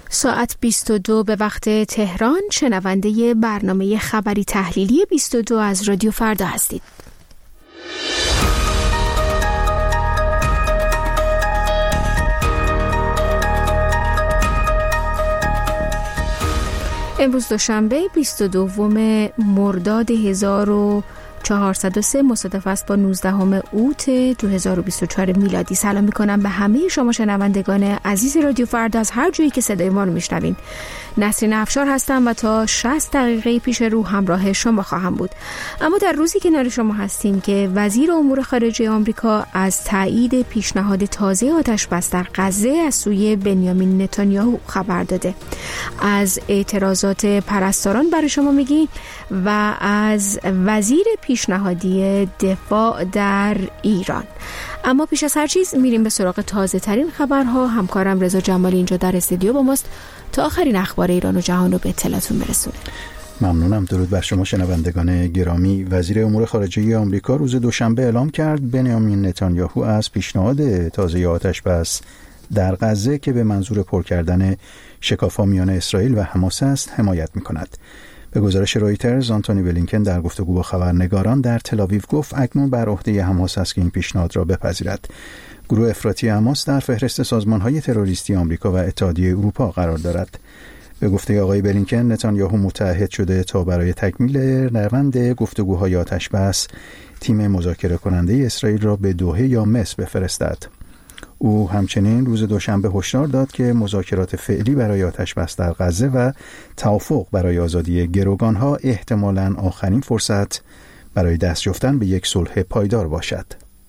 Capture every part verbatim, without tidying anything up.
ساعت بیست و دو به وقت تهران، شنونده برنامه خبری تحلیلی بیست و دو از رادیو فردا هستید. امروز دوشنبه بیست و دوم مرداد هزار و چهارصد و سه مصادف است با نوزدهم اوت دو هزار و بیست و چهار میلادی. سلام میکنم به همه شما شنوندگان عزیز رادیو فردا از هر جایی که صدای ما رو میشنوین. نسرین افشار هستم و تا شصت دقیقه پیش رو همراه شما خواهم بود. اما در روزی کنار شما هستیم که وزیر امور خارجه آمریکا از تایید پیشنهاد تازه آتش بس در غزه از سوی بنیامین نتانیاهو خبر داده. از اعتراضات پرستاران برای شما میگیم و از وزیر پیشنهادی دفاع در ایران. اما پیش از هر چیز میریم به سراغ تازه ترین خبرها. همکارم رضا جمالی اینجا در استودیو با ماست تا آخرین اخبار ایران و جهان رو به اطلاعتون برسونه. ممنونم. درود بر شما شنوندگان گرامی. وزیر امور خارجه آمریکا روز دوشنبه اعلام کرد بنیامین نتانیاهو از پیشنهاد تازه آتش بس در غزه که به منظور پر کردن شکاف‌ها میان اسرائیل و حماس است حمایت می‌کند. به گزارش رویترز، آنتونی بلینکن در گفتگو با خبرنگاران در تل‌آویو گفت اکنون بر عهده حماس است که این پیشنهاد را بپذیرد. گروه افراطی حماس در فهرست سازمان‌های تروریستی آمریکا و اتحادیه اروپا قرار دارد. به گفته آقای بلینکن، نتانیاهو متعهد شده تا برای تکمیل روند گفتگوهای آتش‌بس تیم مذاکره کننده اسرائیل را به دوحه یا مصر بفرستد. او همچنین روز دوشنبه هشدار داد که مذاکرات فعلی برای آتش‌بس در غزه و توافق برای آزادی گروگان‌ها احتمالاً آخرین فرصت برای دست یافتن به یک صلح پایدار باشد.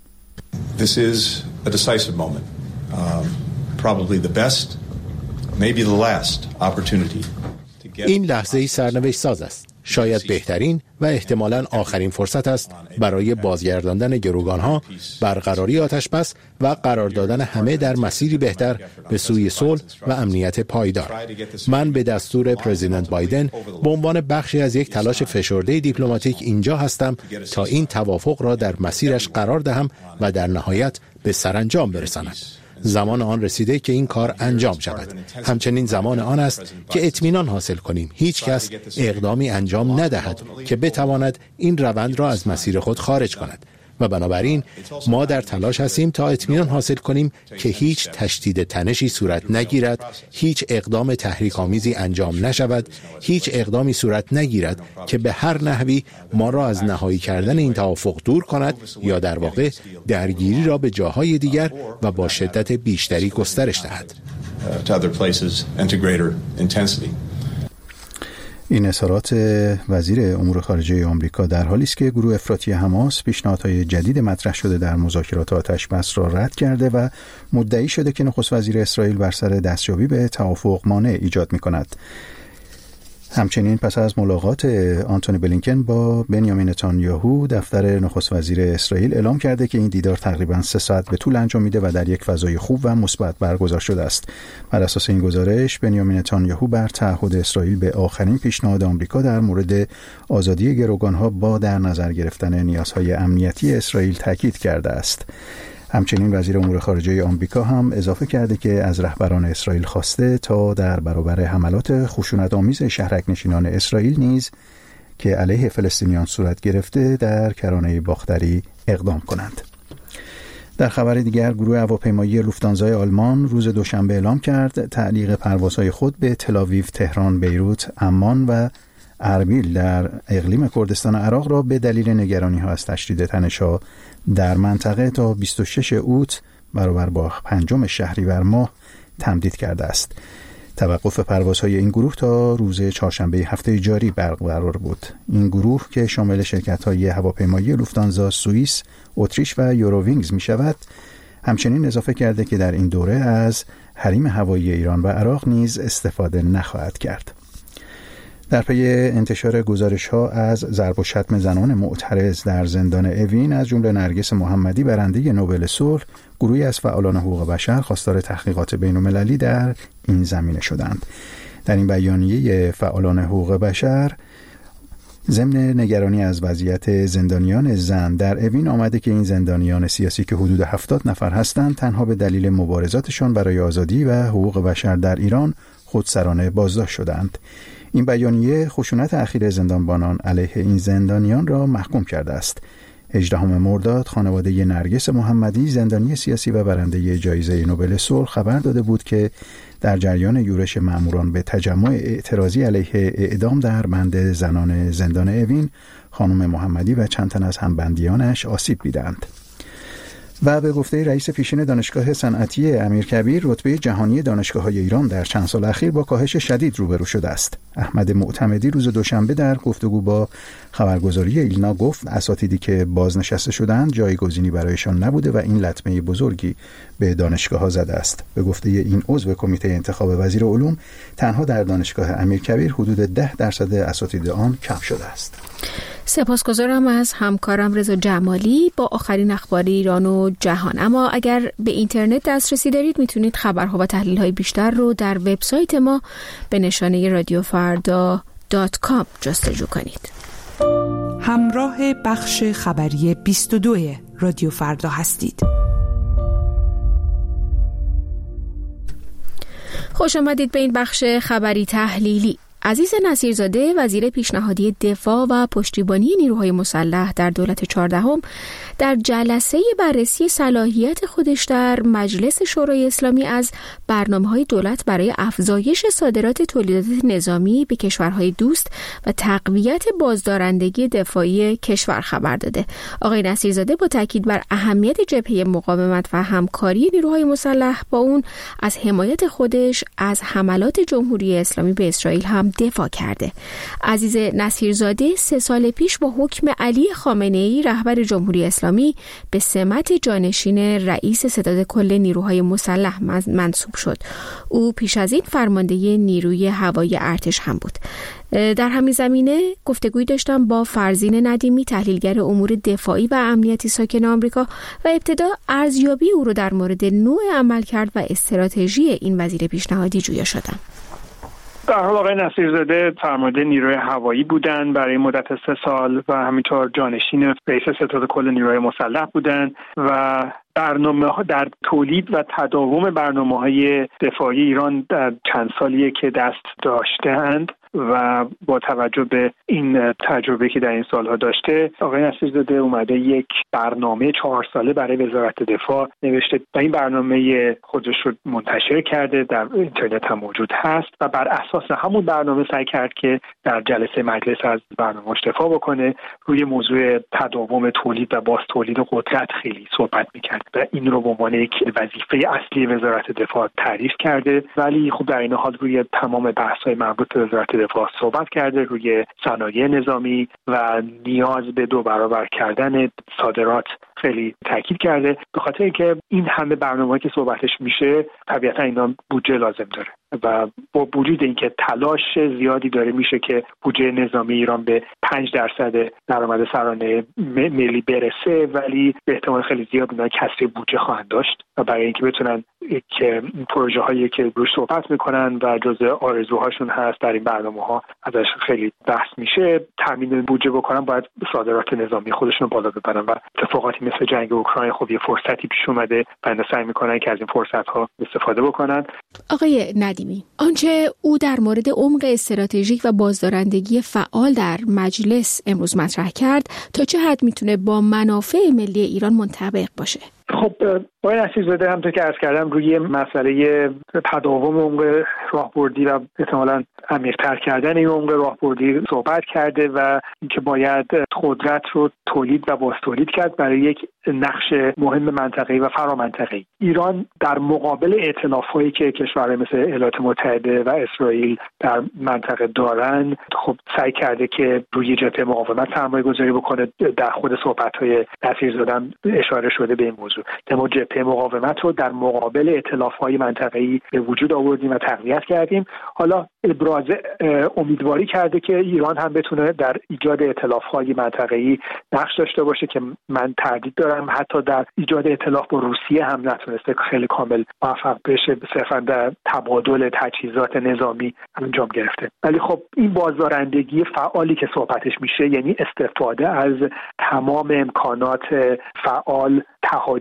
This is a decisive moment. Um, probably the best, maybe the last opportunity. این لحظه‌ای سرنوشت ساز است. شاید بهترین و احتمالاً آخرین فرصت است برای بازگرداندن گروگانها، برقراری آتش‌بس و قرار دادن همه در مسیری بهتر به سوی صلح و امنیت پایدار. من به دستور پرزیدنت بایدن به عنوان بخشی از یک تلاش فشرده دیپلماتیک اینجا هستم تا این توافق را در مسیرش قرار دهم و در نهایت به سرانجام برسانم. زمان آن رسیده که این کار انجام شود. همچنین زمان آن است که اطمینان حاصل کنیم هیچ کس اقدامی انجام ندهد که بتواند این روند را از مسیر خود خارج کند و بنابراین ما در تلاش هستیم تا اطمینان حاصل کنیم که هیچ تشدید تنشی صورت نگیرد، هیچ اقدام تحریک‌آمیزی انجام نشود، هیچ اقدامی صورت نگیرد که به هر نحوی ما را از نهایی کردن این توافق دور کند یا در واقع درگیری را به جاهای دیگر و با شدت بیشتری گسترش دهد. این اظهارات وزیر امور خارجه آمریکا در حالی است که گروه افراطی حماس پیشنهادهای جدید مطرح شده در مذاکرات آتش‌بس را رد کرده و مدعی شده که نخست وزیر اسرائیل بر سر دستیابی به توافق مانع ایجاد می‌کند. همچنین پس از ملاقات آنتونی بلینکن با بنیامین نتانیاهو، دفتر نخست وزیر اسرائیل اعلام کرده که این دیدار تقریباً سه ساعت به طول انجام میده و در یک فضای خوب و مثبت برگزار شده است. بر اساس این گزارش، بنیامین نتانیاهو بر تعهد اسرائیل به آخرین پیشنهاد آمریکا در مورد آزادی گروگان‌ها با در نظر گرفتن نیازهای امنیتی اسرائیل تاکید کرده است. همچنین وزیر امور خارجه آمریکا هم اضافه کرده که از رهبران اسرائیل خواسته تا در برابر حملات خشونت‌آمیز شهرک‌نشینان اسرائیل نیز که علیه فلسطینیان صورت گرفته در کرانه باختری اقدام کنند. در خبر دیگر، گروه هواپیمایی لوفتانزای آلمان روز دوشنبه اعلام کرد تعلیق پروازهای خود به تل‌آویو، تهران، بیروت، عمان و اربیل در اقلیم کردستان عراق را به دلیل نگرانی‌ها از تشدید تنش‌ها در منطقه تا بیست و شش اوت برابر با پنجم شهریور ماه تمدید کرده است. توقف پروازهای این گروه تا روز چهارشنبه هفته جاری برقرار بود. این گروه که شامل شرکت‌های هواپیمایی لوفتانزا، سوئیس، اتریش و یورووینگز می شود، همچنین اضافه کرده که در این دوره از حریم هوایی ایران و عراق نیز استفاده نخواهد کرد. در پی انتشار گزارش‌ها از ضرب و شتم زنان معترض در زندان اوین از جمله نرگس محمدی برنده نوبل صلح، گروهی از فعالان حقوق بشر خواستار تحقیقات بین‌المللی در این زمینه شدند. در این بیانیه فعالان حقوق بشر ضمن نگرانی از وضعیت زندانیان زن در اوین آمده که این زندانیان سیاسی که حدود هفتاد نفر هستند تنها به دلیل مبارزاتشان برای آزادی و حقوق بشر در ایران خودسرانه بازداشت شدند. این بیانیه خشونت اخیر زندانبانان علیه این زندانیان را محکوم کرده است. هجدهم مرداد خانواده نرگس محمدی، زندانی سیاسی و برنده جایزه نوبل صلح، خبر داده بود که در جریان یورش مأموران به تجمع اعتراضی علیه اعدام در بند زنان زندان اوین، خانم محمدی و چند تن از همبندیانش آسیب دیدند. و به گفته رئیس پیشین دانشگاه صنعتی امیرکبیر، رتبه جهانی دانشگاه‌های ایران در چند سال اخیر با کاهش شدید روبرو شده است. احمد معتمدی روز دوشنبه در گفتگو با خبرگزاری ایلنا گفت اساتیدی که بازنشسته شدند جایگزینی برایشان نبوده و این لطمه بزرگی به دانشگاه‌ها زده است. به گفته این عضو کمیته انتخاب وزیر علوم، تنها در دانشگاه امیرکبیر حدود ده درصد اساتید آن کم شده است. سپاسگزارم از همکارم رضا جمالی با آخرین اخبار ایران و جهان. اما اگر به اینترنت دسترسی دارید میتونید خبرها و تحلیل‌های بیشتر رو در وبسایت ما به نشانه رادیو فردا دات کام جستجو کنید. همراه بخش خبری بیست و دو رادیو فردا هستید. خوش آمدید به این بخش خبری تحلیلی. عزیز نصیرزاده، وزیر پیشنهادی دفاع و پشتیبانی نیروهای مسلح در دولت چهاردهم، در جلسه بررسی صلاحیت خودش در مجلس شورای اسلامی از برنامه‌های دولت برای افزایش صادرات تولیدات نظامی به کشورهای دوست و تقویت بازدارندگی دفاعی کشور خبر داده. آقای نصیرزاده با تاکید بر اهمیت جبهه مقاومت و همکاری نیروهای مسلح با اون، از حمایت خودش از حملات جمهوری اسلامی به اسرائیل هم دفاع کرده. عزیز نصیرزاده سه سال پیش با حکم علی خامنه‌ای رهبر جمهوری اسلامی به سمت جانشین رئیس ستاد کل نیروهای مسلح منصوب شد. او پیش از این فرمانده نیروی هوایی ارتش هم بود. در همین زمینه گفتگویی داشتم با فرزین ندیمی، تحلیلگر امور دفاعی و امنیتی ساکن آمریکا، و ابتدا ارزیابی او رو در مورد نوع عملکرد و استراتژی این وزیر پیشنهادی جویا شدم. در حال آقای نصیرزاده فرمانده نیروی هوایی بودند برای مدت سه سال و همینطور جانشین رئیس ستاد کل نیروهای مسلح بودند و برنامه در تولید و تداوم برنامه‌های دفاعی ایران در چند سالیه که دست داشته‌اند و با توجه به این تجربه که در این سالها داشته، آقای نصیرزاده اومده یک برنامه چهار ساله برای وزارت دفاع نوشته و این برنامه خودش رو منتشر کرده، در اینترنت هم موجود هست و بر اساس همون برنامه سعی کرد که در جلسه مجلس از برنامه‌اش دفاع بکنه. روی موضوع تداوم تولید و باز تولید قدرت خیلی صحبت می‌کرد و این رو به عنوان یک وظیفه اصلی وزارت دفاع تعریف کرده، ولی خب در این حال روی تمام بحث‌های مربوط به وزارت دفاع صحبت کرده، روی صنایع نظامی و نیاز به دو برابر کردن صادرات خیلی تاکید کرده، به خاطر اینکه این همه برنامه‌ای که صحبتش میشه طبیعتا اینا بودجه لازم داره و با وجود اینکه تلاش زیادی داره میشه که بودجه نظامی ایران به پنج درصد درآمد سرانه ملی برسه، ولی به احتمال خیلی زیاد اونا کسری بودجه خواهند داشت و برای اینکه بتونن که پروژه هایی که روش صحبت میکنن و جزء آرزوهاشون هست در این برنامه ها ازش خیلی بحث میشه، تامین بودجه بکنن، باید صادرات نظامی خودشون بالا ببرن و اتفاقاتی مثل جنگ اوکراین خب یه فرصتی پیش اومده و اینا سعی میکنن که از این فرصت ها استفاده بکنن. آقای ندیمی، آنچه او در مورد عمق استراتژیک و بازدارندگی فعال در مجلس امروز مطرح کرد تا چه حد میتونه با منافع ملی ایران منطبق باشه؟ خب آقای نصیرزاده همونطور که عرض کردم روی مسئله تداوم عمق راهبردی و احتمالاً عمیق‌تر کردن این عمق راهبردی صحبت کرده و اینکه باید قدرت رو تولید و بازتولید کرد برای یک نقش مهم منطقه‌ای و فرامنطقه‌ای. ایران در مقابل ائتلاف‌هایی که کشورهای مثل ایالات متحده و اسرائیل در منطقه دارن، خب سعی کرده که روی جبهه مقاومت سرمایه‌گذاری بکنه. در خود صحبت‌های نصیرزاده اشاره شده به این موضوع. ما جبهه مقاومت رو در مقابل ائتلاف‌های منطقه‌ای به وجود آوردیم و تقویت کردیم. حالا ابراز امیدواری کرده که ایران هم بتونه در ایجاد ائتلاف‌های منطقه‌ای نقش داشته باشه که من تردید دارم حتی در ایجاد ائتلاف با روسیه هم نتونسته خیلی کامل موفق بشه، صرفا در تبادل تجهیزات نظامی انجام گرفته. ولی خب این بازدارندگی فعالی که صحبتش میشه، یعنی استفاده از تمام امکانات فعال، تهاجم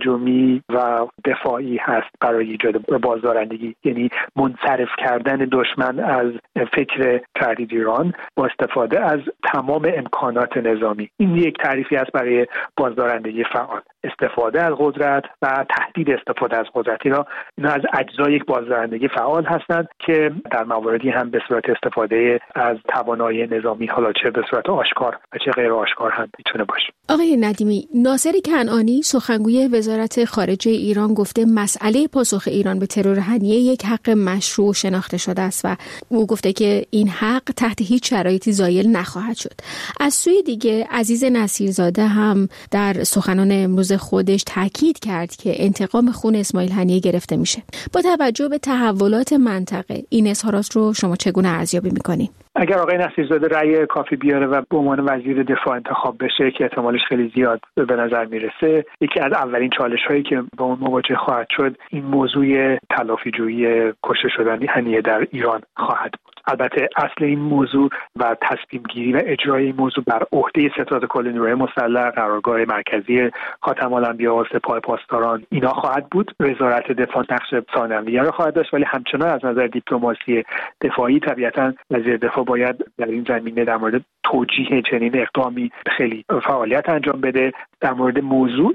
تهاجمی و دفاعی هست برای ایجاد بازدارندگی، یعنی منصرف کردن دشمن از فکر تهدید ایران با استفاده از تمام امکانات نظامی. این یک تعریفی است برای بازدارندگی فعال. استفاده از قدرت و تهدید استفاده از قدرت، اینا اینا از اجزای یک بازدارندگی فعال هستند که در مواردی هم به صورت استفاده از توانایی نظامی، حالا چه به صورت آشکار و چه غیر آشکار هم میتونه باشه. آقای ندیمی، ناصر کنعانی سخنگوی وزارت خارجه ایران گفته مسئله پاسخ ایران به ترور هنیه یک حق مشروع شناخته شده است و او گفته که این حق تحت هیچ شرایطی زایل نخواهد شد. از سوی دیگه عزیز نصیرزاده هم در سخنان امروز خودش تاکید کرد که انتقام خون اسماعیل هنیه گرفته میشه. با توجه به تحولات منطقه این اظهارات رو شما چگونه ارزیابی میکنین؟ اگر آقای نصیرزاده رأی کافی بیاره و به عنوان وزیر دفاع انتخاب بشه که احتمالش خیلی زیاد به نظر میرسه، یکی از اولین چالش هایی که با اون مواجه خواهد شد این موضوع تلافی جویی کشته شدن هنیه در ایران خواهد بود. البته اصل این موضوع و تصمیم گیری و اجرای این موضوع بر عهده ستاد کل نیروهای مسلح، قرارگاه مرکزی خاتم الانبیا و سپاه پاسداران اینا خواهد بود. وزارت دفاع نقش ثانویه را خواهد داشت، ولی همچنان از نظر دیپلماسی دفاعی طبیعتاً وزیر دفاع باید در این زمینه در مورد توجیه چنین اقدامی خیلی فعالیت انجام بده. در مورد موضوع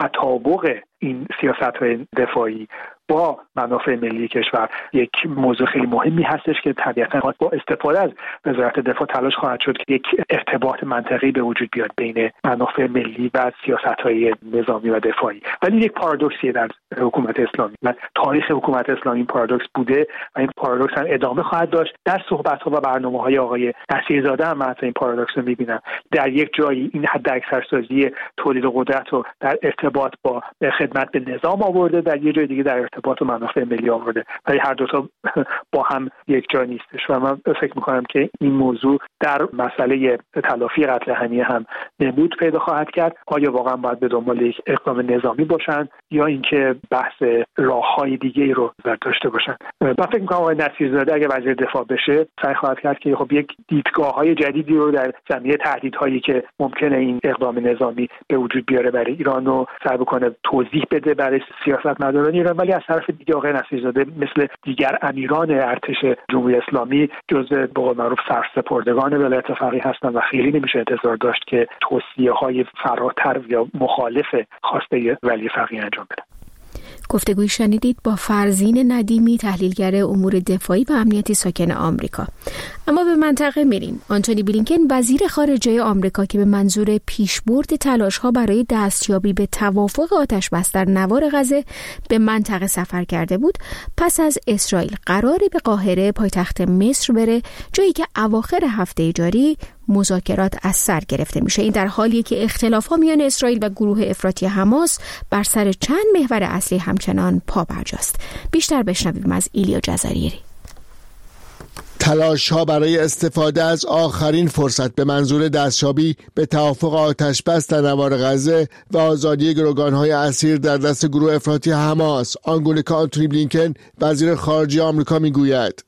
تطابق این سیاست‌های دفاعی با منافع ملی کشور یک موضوع خیلی مهمی هستش که طبیعتاً با استفاده از وزارت دفاع تلاش خواهد شد که یک ارتباط منطقی به وجود بیاد بین منافع ملی و سیاست‌های نظامی و دفاعی. ولی یک پارادوکسی در حکومت اسلامی و تاریخ حکومت اسلامی پارادوکس بوده و این پارادوکس هم ادامه خواهد داشت. در صحبت‌ها و برنامه‌های آقای نصیرزاده هم من این پارادوکس رو می‌بینم. در یک جایی این حداکثرسازی تولید قدرت رو در ارتباط با خدمت به نظام آورده، در یک جای دیگه در ارتباط و منافع ملی آورده، ولی هر دو تا با هم یک جا نیستش و من فکر می‌کنم که این موضوع در مسئله تلافی قتل هنیه هم نمود پیدا خواهد کرد. آیا واقعا باید به دنبال یک اقدام نظامی باشن یا اینکه بحث راه‌های دیگه‌ای رو داشته باشن؟ من فکر می‌کنم آقای نصیرزاده اگه وزیر دفاع بشه سعی خواهد کرد که خب یک دیدگاه‌های جدیدی رو در زمینه تهدیدهایی که ممکنه این اقدام نظامی به وجود بیاره برای ایران رو سعی بکنه توضیح بده برای سیاستمداران ایران. ولی از طرف دیگه آقای نصیرزاده مثل دیگر امیران ارتش جمهوری اسلامی جزء به قول معروف سرسپردگان ولایت فقیه هستن و خیلی نمیشه انتظار داشت که توصیه‌های فراتر یا مخالف خواسته ولی فقیه انجام بده. گفتگوی شنیدید با فرزین ندیمی، تحلیلگر امور دفاعی و امنیتی ساکن آمریکا. اما به منطقه میریم. آنتونی بلینکن وزیر خارجه آمریکا که به منظور پیشبرد تلاش‌ها برای دستیابی به توافق آتش‌بس در نوار غزه به منطقه سفر کرده بود، پس از اسرائیل قراره به قاهره پایتخت مصر بره، جایی که اواخر هفته جاری مذاکرات از سر گرفته میشه. این در حالیه که اختلاف‌ها میان اسرائیل و گروه افراطی حماس بر سر چند محور اصلی همچنان پابرجاست. بیشتر بشنویم از ایلیا جزایری. تلاش‌ها برای استفاده از آخرین فرصت به منظور دستیابی به توافق آتش‌بس در نوار غزه و آزادی گروگان‌های اسیر در دست گروه افراطی حماس، آنگونه که آنتونی بلینکن وزیر خارجه آمریکا میگوید.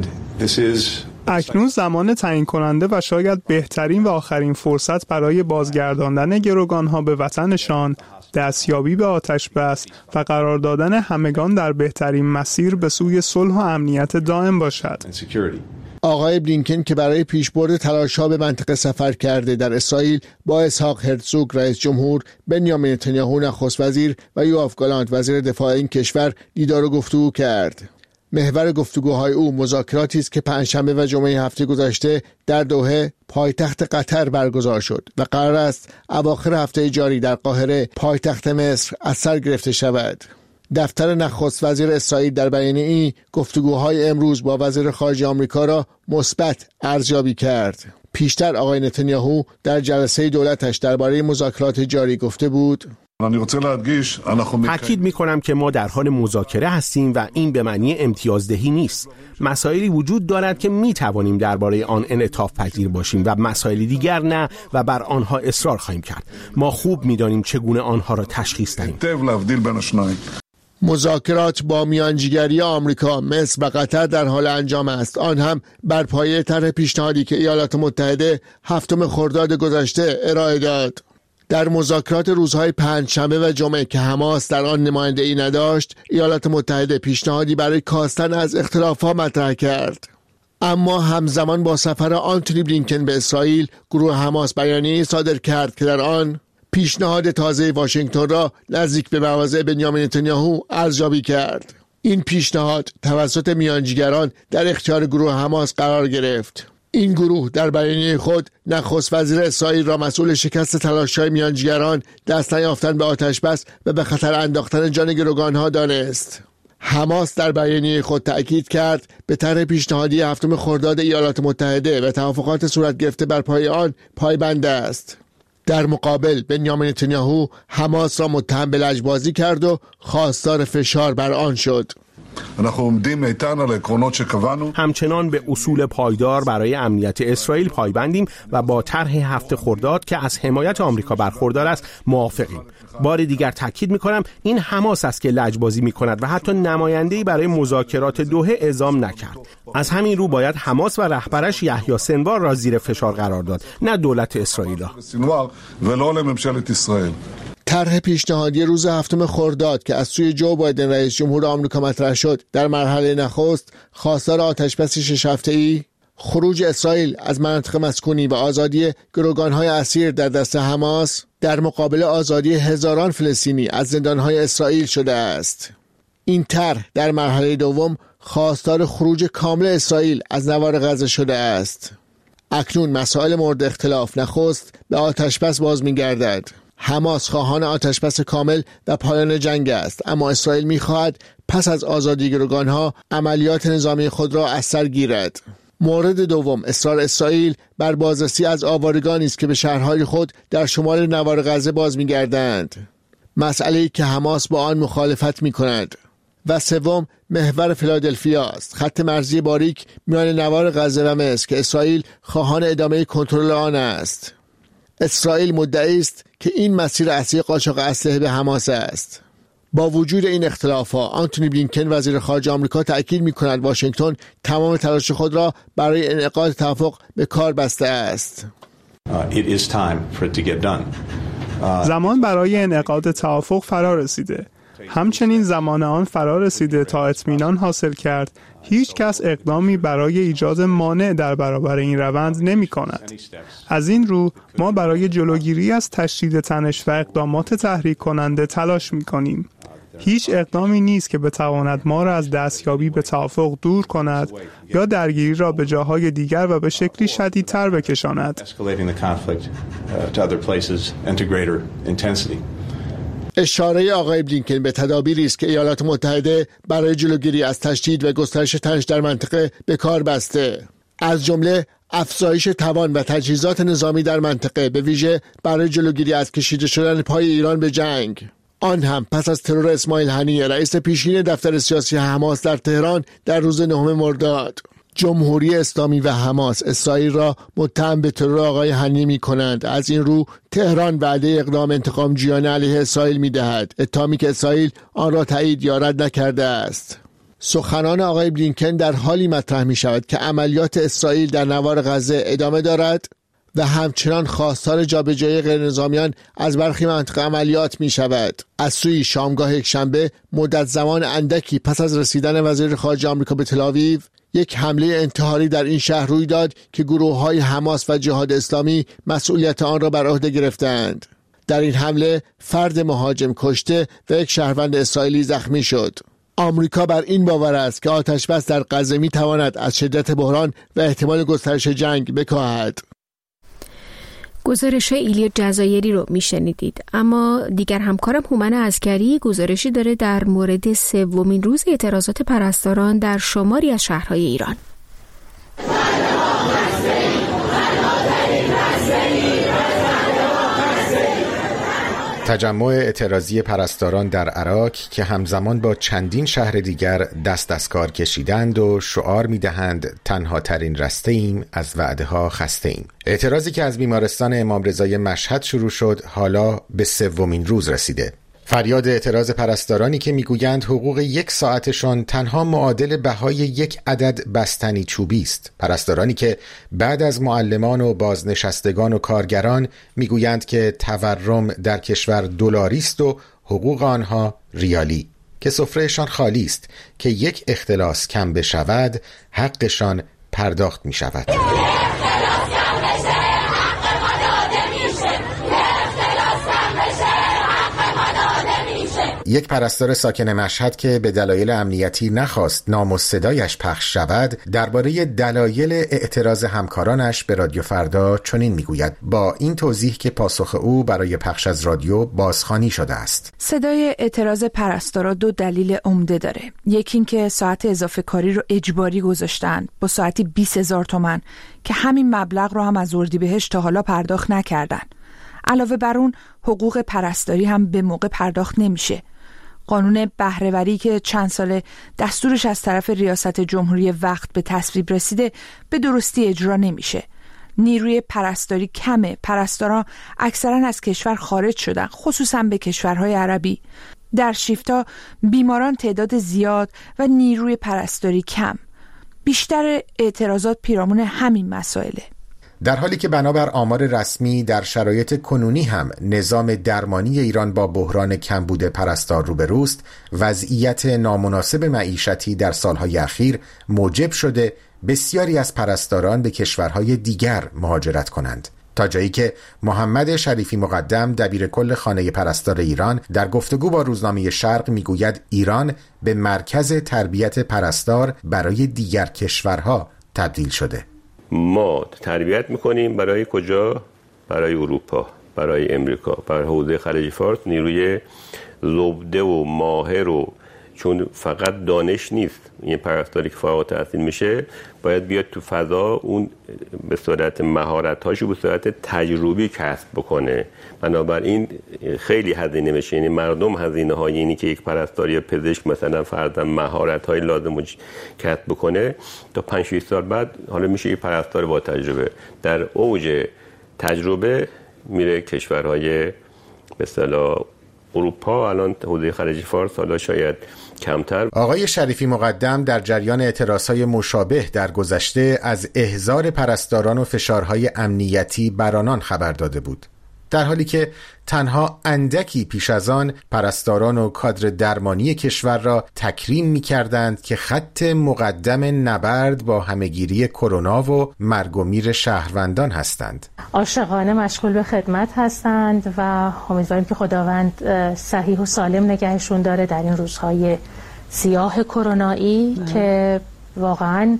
اکنون زمان تعیین کننده و شاید بهترین و آخرین فرصت برای بازگرداندن گروگانها به وطنشان، دستیابی به آتش‌بس و قرار دادن همگان در بهترین مسیر به سوی صلح و امنیت دائم باشد. آقای بلینکن که برای پیشبرد تلاش‌ها به منطقه سفر کرده در اسرائیل با اسحاق هرتزوگ رئیس جمهور، بنیامین نتانیاهو نخست وزیر و یوآف گالانت وزیر دفاع این کشور دیدار و گفتگو کرد. محور گفتگوهای او مذاکراتی است که پنجشنبه و جمعه هفته گذشته در دوحه پایتخت قطر برگزار شد و قرار است اواخر هفته جاری در قاهره پایتخت مصر از سر گرفته شود. دفتر نخست وزیر اسرائیل در بیانیه‌ای گفتگوهای امروز با وزیر خارجه آمریکا را مثبت ارزیابی کرد. پیشتر آقای نتانیاهو در جلسه دولتش درباره مذاکرات جاری گفته بود: تأکید می‌کنم که ما در حال مذاکره هستیم و این به معنی امتیازدهی نیست. مسائلی وجود دارد که می‌توانیم درباره آن انعطاف پذیر باشیم و مسائل دیگر نه و بر آنها اصرار خواهیم کرد. ما خوب می‌دانیم چگونه آنها را تشخیص دهیم. مذاکرات با میانجیگری آمریکا، مصر و قطر در حال انجام است، آن هم بر پایه طرح پیشنهادی که ایالات متحده هفتم خرداد گذشته ارائه داد. در مذاکرات روزهای پنجشنبه و جمعه که حماس در آن نماینده‌ای نداشت، ایالات متحده پیشنهادی برای کاستن از اختلافات مطرح کرد. اما همزمان با سفر آنتونی بلینکن به اسرائیل، گروه حماس بیانیه‌ای صادر کرد که در آن پیشنهاد تازه واشنگتن را نزدیک به مواضع بنیامین نتانیاهو ارزیابی کرد. این پیشنهاد توسط میانجیگران در اختیار گروه حماس قرار گرفت. این گروه در بیانیه خود نخست وزیر اسرائیل را مسئول شکست تلاش‌های میانجیگران دست نیافتن به آتش‌بس و به خطر انداختن جان گروگانها دانست. حماس در بیانیه خود تأکید کرد به طرح پیشنهادی هفتم خرداد ایالات متحده و توافقات صورت گرفته بر پای آن پایبند است. در مقابل بنیامین نتانیاهو حماس را متهم به لجبازی کرد و خواستار فشار بر آن شد. همچنان به اصول پایدار برای امنیت اسرائیل پایبندیم و با طرح هفت خرداد که از حمایت آمریکا برخوردار است موافقیم. بار دیگر تاکید می‌کنم این حماس است که لجبازی می‌کند و حتی نماینده‌ای برای مذاکرات دوحه اعزام نکرد. از همین رو باید حماس و رهبرش یحیی سنوار را زیر فشار قرار داد، نه دولت اسرائیل. طرح پیشنهادی روز هفتم خرداد که از سوی جو بایدن رئیس جمهور آمریکا مطرح شد، در مرحله نخست خواستار آتشبس شش هفته‌ای، خروج اسرائیل از مناطق مسکونی و آزادی گروگان‌های اسیر در دست حماس در مقابل آزادی هزاران فلسطینی از زندان‌های اسرائیل شده است. این طرح در مرحله دوم خواستار خروج کامل اسرائیل از نوار غزه شده است. اکنون مسائل مورد اختلاف نخست به آتشبس باز می‌گردد. حماس خواهان آتشبس کامل و پایان جنگ است، اما اسرائیل می‌خواهد پس از آزادی گروگان‌ها عملیات نظامی خود را از سر گیرد. مورد دوم اصرار اسرائیل بر بازرسی از آوارگانی است که به شهرهای خود در شمال نوار غزه باز می‌گردند، مسئله‌ای که حماس با آن مخالفت می‌کند. و سوم محور فیلادلفیا است، خط مرزی باریک میان نوار غزه و مصر که اسرائیل خواهان ادامه کنترل آن است. اسرائیل مدعی است که این مسیر اصلی قاچاق اسلحه به حماس است. با وجود این اختلافات، آنتونی بلینکن وزیر خارجه آمریکا تأکید می‌کند واشنگتن تمام تلاش خود را برای انعقاد توافق به کار بسته است. زمان برای انعقاد توافق فرا رسیده. همچنین زمان آن فرا رسیده تا اطمینان حاصل کرد هیچ کس اقدامی برای ایجاد مانع در برابر این روند نمی کند. از این رو ما برای جلوگیری از تشدید تنش و اقدامات تحریک کننده تلاش می کنیم. هیچ اقدامی نیست که بتواند ما را از دستیابی به توافق دور کند یا درگیری را به جاهای دیگر و به شکلی شدیدتر بکشاند. اشاره آقای بلینکن به تدابیری است که ایالات متحده برای جلوگیری از تشدید و گسترش تنش در منطقه به کار بسته، از جمله افزایش توان و تجهیزات نظامی در منطقه، به ویژه برای جلوگیری از کشیده شدن پای ایران به جنگ، آن هم پس از ترور اسماعیل هنیه رئیس پیشین دفتر سیاسی حماس در تهران در روز نهم مرداد. جمهوری اسلامی و حماس اسرائیل را متهم به ترور آقای هنیه می کنند. از این رو تهران وعده اقدام انتقام‌جویانه علیه اسرائیل می دهد، اتهامی که اسرائیل آن را تایید یا رد نکرده است. سخنان آقای بلینکن در حالی مطرح می شود که عملیات اسرائیل در نوار غزه ادامه دارد و همچنان خواستار جابجایی غیرنظامیان از برخی مناطق عملیات می شود. از سوی شامگاه یکشنبه، مدت زمان اندکی پس از رسیدن وزیر خارجه آمریکا به تل‌آویو، یک حمله انتحاری در این شهر روی داد که گروه‌های حماس و جهاد اسلامی مسئولیت آن را بر عهده گرفتند. در این حمله فرد مهاجم کشته و یک شهروند اسرائیلی زخمی شد. آمریکا بر این باور است که آتش‌بس در غزه می‌تواند از شدت بحران و احتمال گسترش جنگ بکاهد. گزارش ایلیا جزایری رو میشنیدید. اما دیگر همکارم هومن عسکری گزارشی داره در مورد سومین روز اعتراضات پرستاران در شماری از شهرهای ایران. تجمع اعتراضی پرستاران در عراق که همزمان با چندین شهر دیگر دست از کار کشیدند و شعار می‌دهند تنها ترین رسته ایم، از وعده ها خسته ایم. اعتراضی که از بیمارستان امام رضای مشهد شروع شد حالا به سومین روز رسیده. فریاد اعتراض پرستارانی که میگویند حقوق یک ساعتشان تنها معادل بهای یک عدد بستنی چوبی است. پرستارانی که بعد از معلمان و بازنشستگان و کارگران میگویند که تورم در کشور دلاری است و حقوق آنها ریالی، که سفرهشان خالی است، که یک اختلاس کم بشود حقشان پرداخت می شود. یک پرستار ساکن مشهد که به دلایل امنیتی نخواست نام و صدایش پخش شود، درباره دلایل اعتراض همکارانش به رادیو فردا چنین میگوید، با این توضیح که پاسخ او برای پخش از رادیو بازخوانی شده است. صدای اعتراض پرستارا دو دلیل عمده داره. یکی این که ساعت اضافه کاری رو اجباری گذاشتن با ساعتی بیست هزار تومان که همین مبلغ رو هم از اردیبهشت تا حالا پرداخت نکردن. علاوه بر اون حقوق پرستاری هم به موقع پرداخت نمیشه. قانون بهره‌وری که چند سال دستورش از طرف ریاست جمهوری وقت به تصویب رسیده به درستی اجرا نمیشه. نیروی پرستاری کمه. پرستارا اکثرا از کشور خارج شدن، خصوصا به کشورهای عربی. در شیفتا بیماران تعداد زیاد و نیروی پرستاری کم. بیشتر اعتراضات پیرامون همین مسائله. در حالی که بنابر آمار رسمی در شرایط کنونی هم نظام درمانی ایران با بحران کمبود پرستار روبروست، وضعیت نامناسب معیشتی در سالهای اخیر موجب شده بسیاری از پرستاران به کشورهای دیگر مهاجرت کنند، تا جایی که محمد شریفی مقدم دبیر کل خانه پرستار ایران در گفتگو با روزنامه شرق میگوید ایران به مرکز تربیت پرستار برای دیگر کشورها تبدیل شده. ما تربیت میکنیم برای کجا؟ برای اروپا، برای امریکا، برای حوزه خلیج فارس. نیروی زبده و ماهر و چون فقط دانش نیست، این پرستاری که فارغ التحصیل میشه باید بیاد تو فضا اون به صورت مهارت‌هاشو به صورت تجربی کسب بکنه. بنابراین خیلی هزینه میشه، یعنی مردم هزینه های اینی که یک پرستار یا پزشک مثلا فرضاً مهارت‌های لازم رو کسب بکنه تا پنج شش سال بعد حالا میشه یک پرستار با تجربه. در اوج تجربه میره کشورهای به اصطلاح اروپا، الان حوزه خلیج فارس حالا شاید کمتر. آقای شریفی مقدم در جریان اعتراضهای مشابه در گذشته از احضار پرستاران و فشارهای امنیتی بر آنان خبر داده بود، در حالی که تنها اندکی پیش از آن پرستاران و کادر درمانی کشور را تکریم می‌کردند که خط مقدم نبرد با همهگیری کرونا و مرگ و میر شهروندان هستند. عاشقانه مشغول به خدمت هستند و امیدواریم که خداوند صحیح و سالم نگهشون داره در این روزهای سیاه کرونایی که واقعاً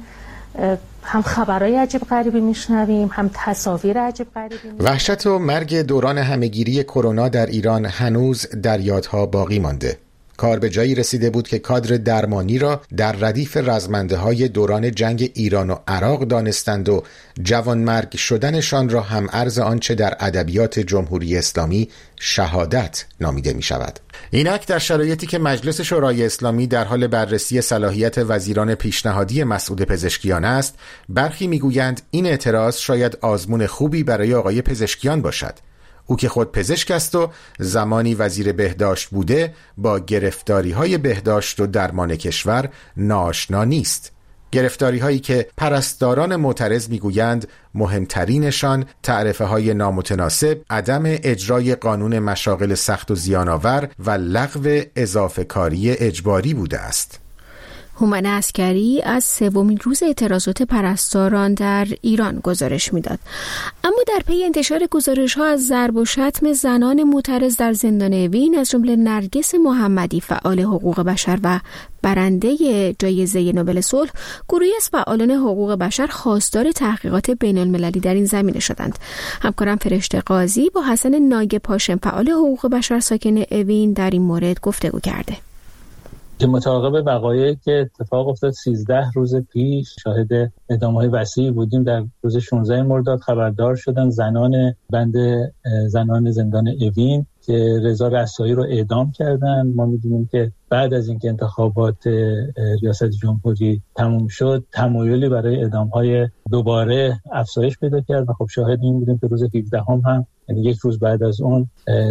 هم خبرهای عجیب غریبی میشنویم، هم تصاویر عجیب غریبی میشنویم. وحشت و مرگ دوران همهگیری کرونا در ایران هنوز در یادها باقی مانده. کار به جایی رسیده بود که کادر درمانی را در ردیف رزمنده های دوران جنگ ایران و عراق دانستند و جوانمرگ شدنشان را هم عرض آنچه در ادبیات جمهوری اسلامی شهادت نامیده می شود. اینک در شرایطی که مجلس شورای اسلامی در حال بررسی صلاحیت وزیران پیشنهادی مسعود پزشکیان است، برخی می گویند این اعتراض شاید آزمون خوبی برای آقای پزشکیان باشد. او که خود پزشک است و زمانی وزیر بهداشت بوده، با گرفتاری های بهداشت و درمان کشور ناآشنا نیست. گرفتاری هایی که پرستاران معترض میگویند مهمترینشان تعرفه های نامتناسب، عدم اجرای قانون مشاغل سخت و زیان‌آور و لغو اضافه کاری اجباری بوده است. هومن عسکری از سومین روز اعتراضات پرستاران در ایران گزارش میداد. اما در پی انتشار گزارش‌ها از ضرب و شتم زنان معترض در زندان اوین، از جمله نرگس محمدی فعال حقوق بشر و برنده جایزه نوبل صلح، گروهی از فعالان حقوق بشر خواستار تحقیقات بین‌المللی در این زمینه شدند. همکارم فرشته قاضی با حسن ناگه پاشم فعال حقوق بشر ساکن اوین در این مورد گفتگو کرده. که متعاقب وقایعی که اتفاق افتاد سیزده روز پیش شاهد اعدام‌های وسیعی بودیم. در روز شانزده مرداد خبردار شدن زنان بند زنان زندان اوین که رضا رسایی رو اعدام کردن. ما می‌دونیم که بعد از اینکه انتخابات ریاست جمهوری تموم شد، تمایلی برای اعدام‌های دوباره افزایش پیدا کرد و خب شاهد این بودیم که روز هفدهم هم یعنی یک روز بعد از اون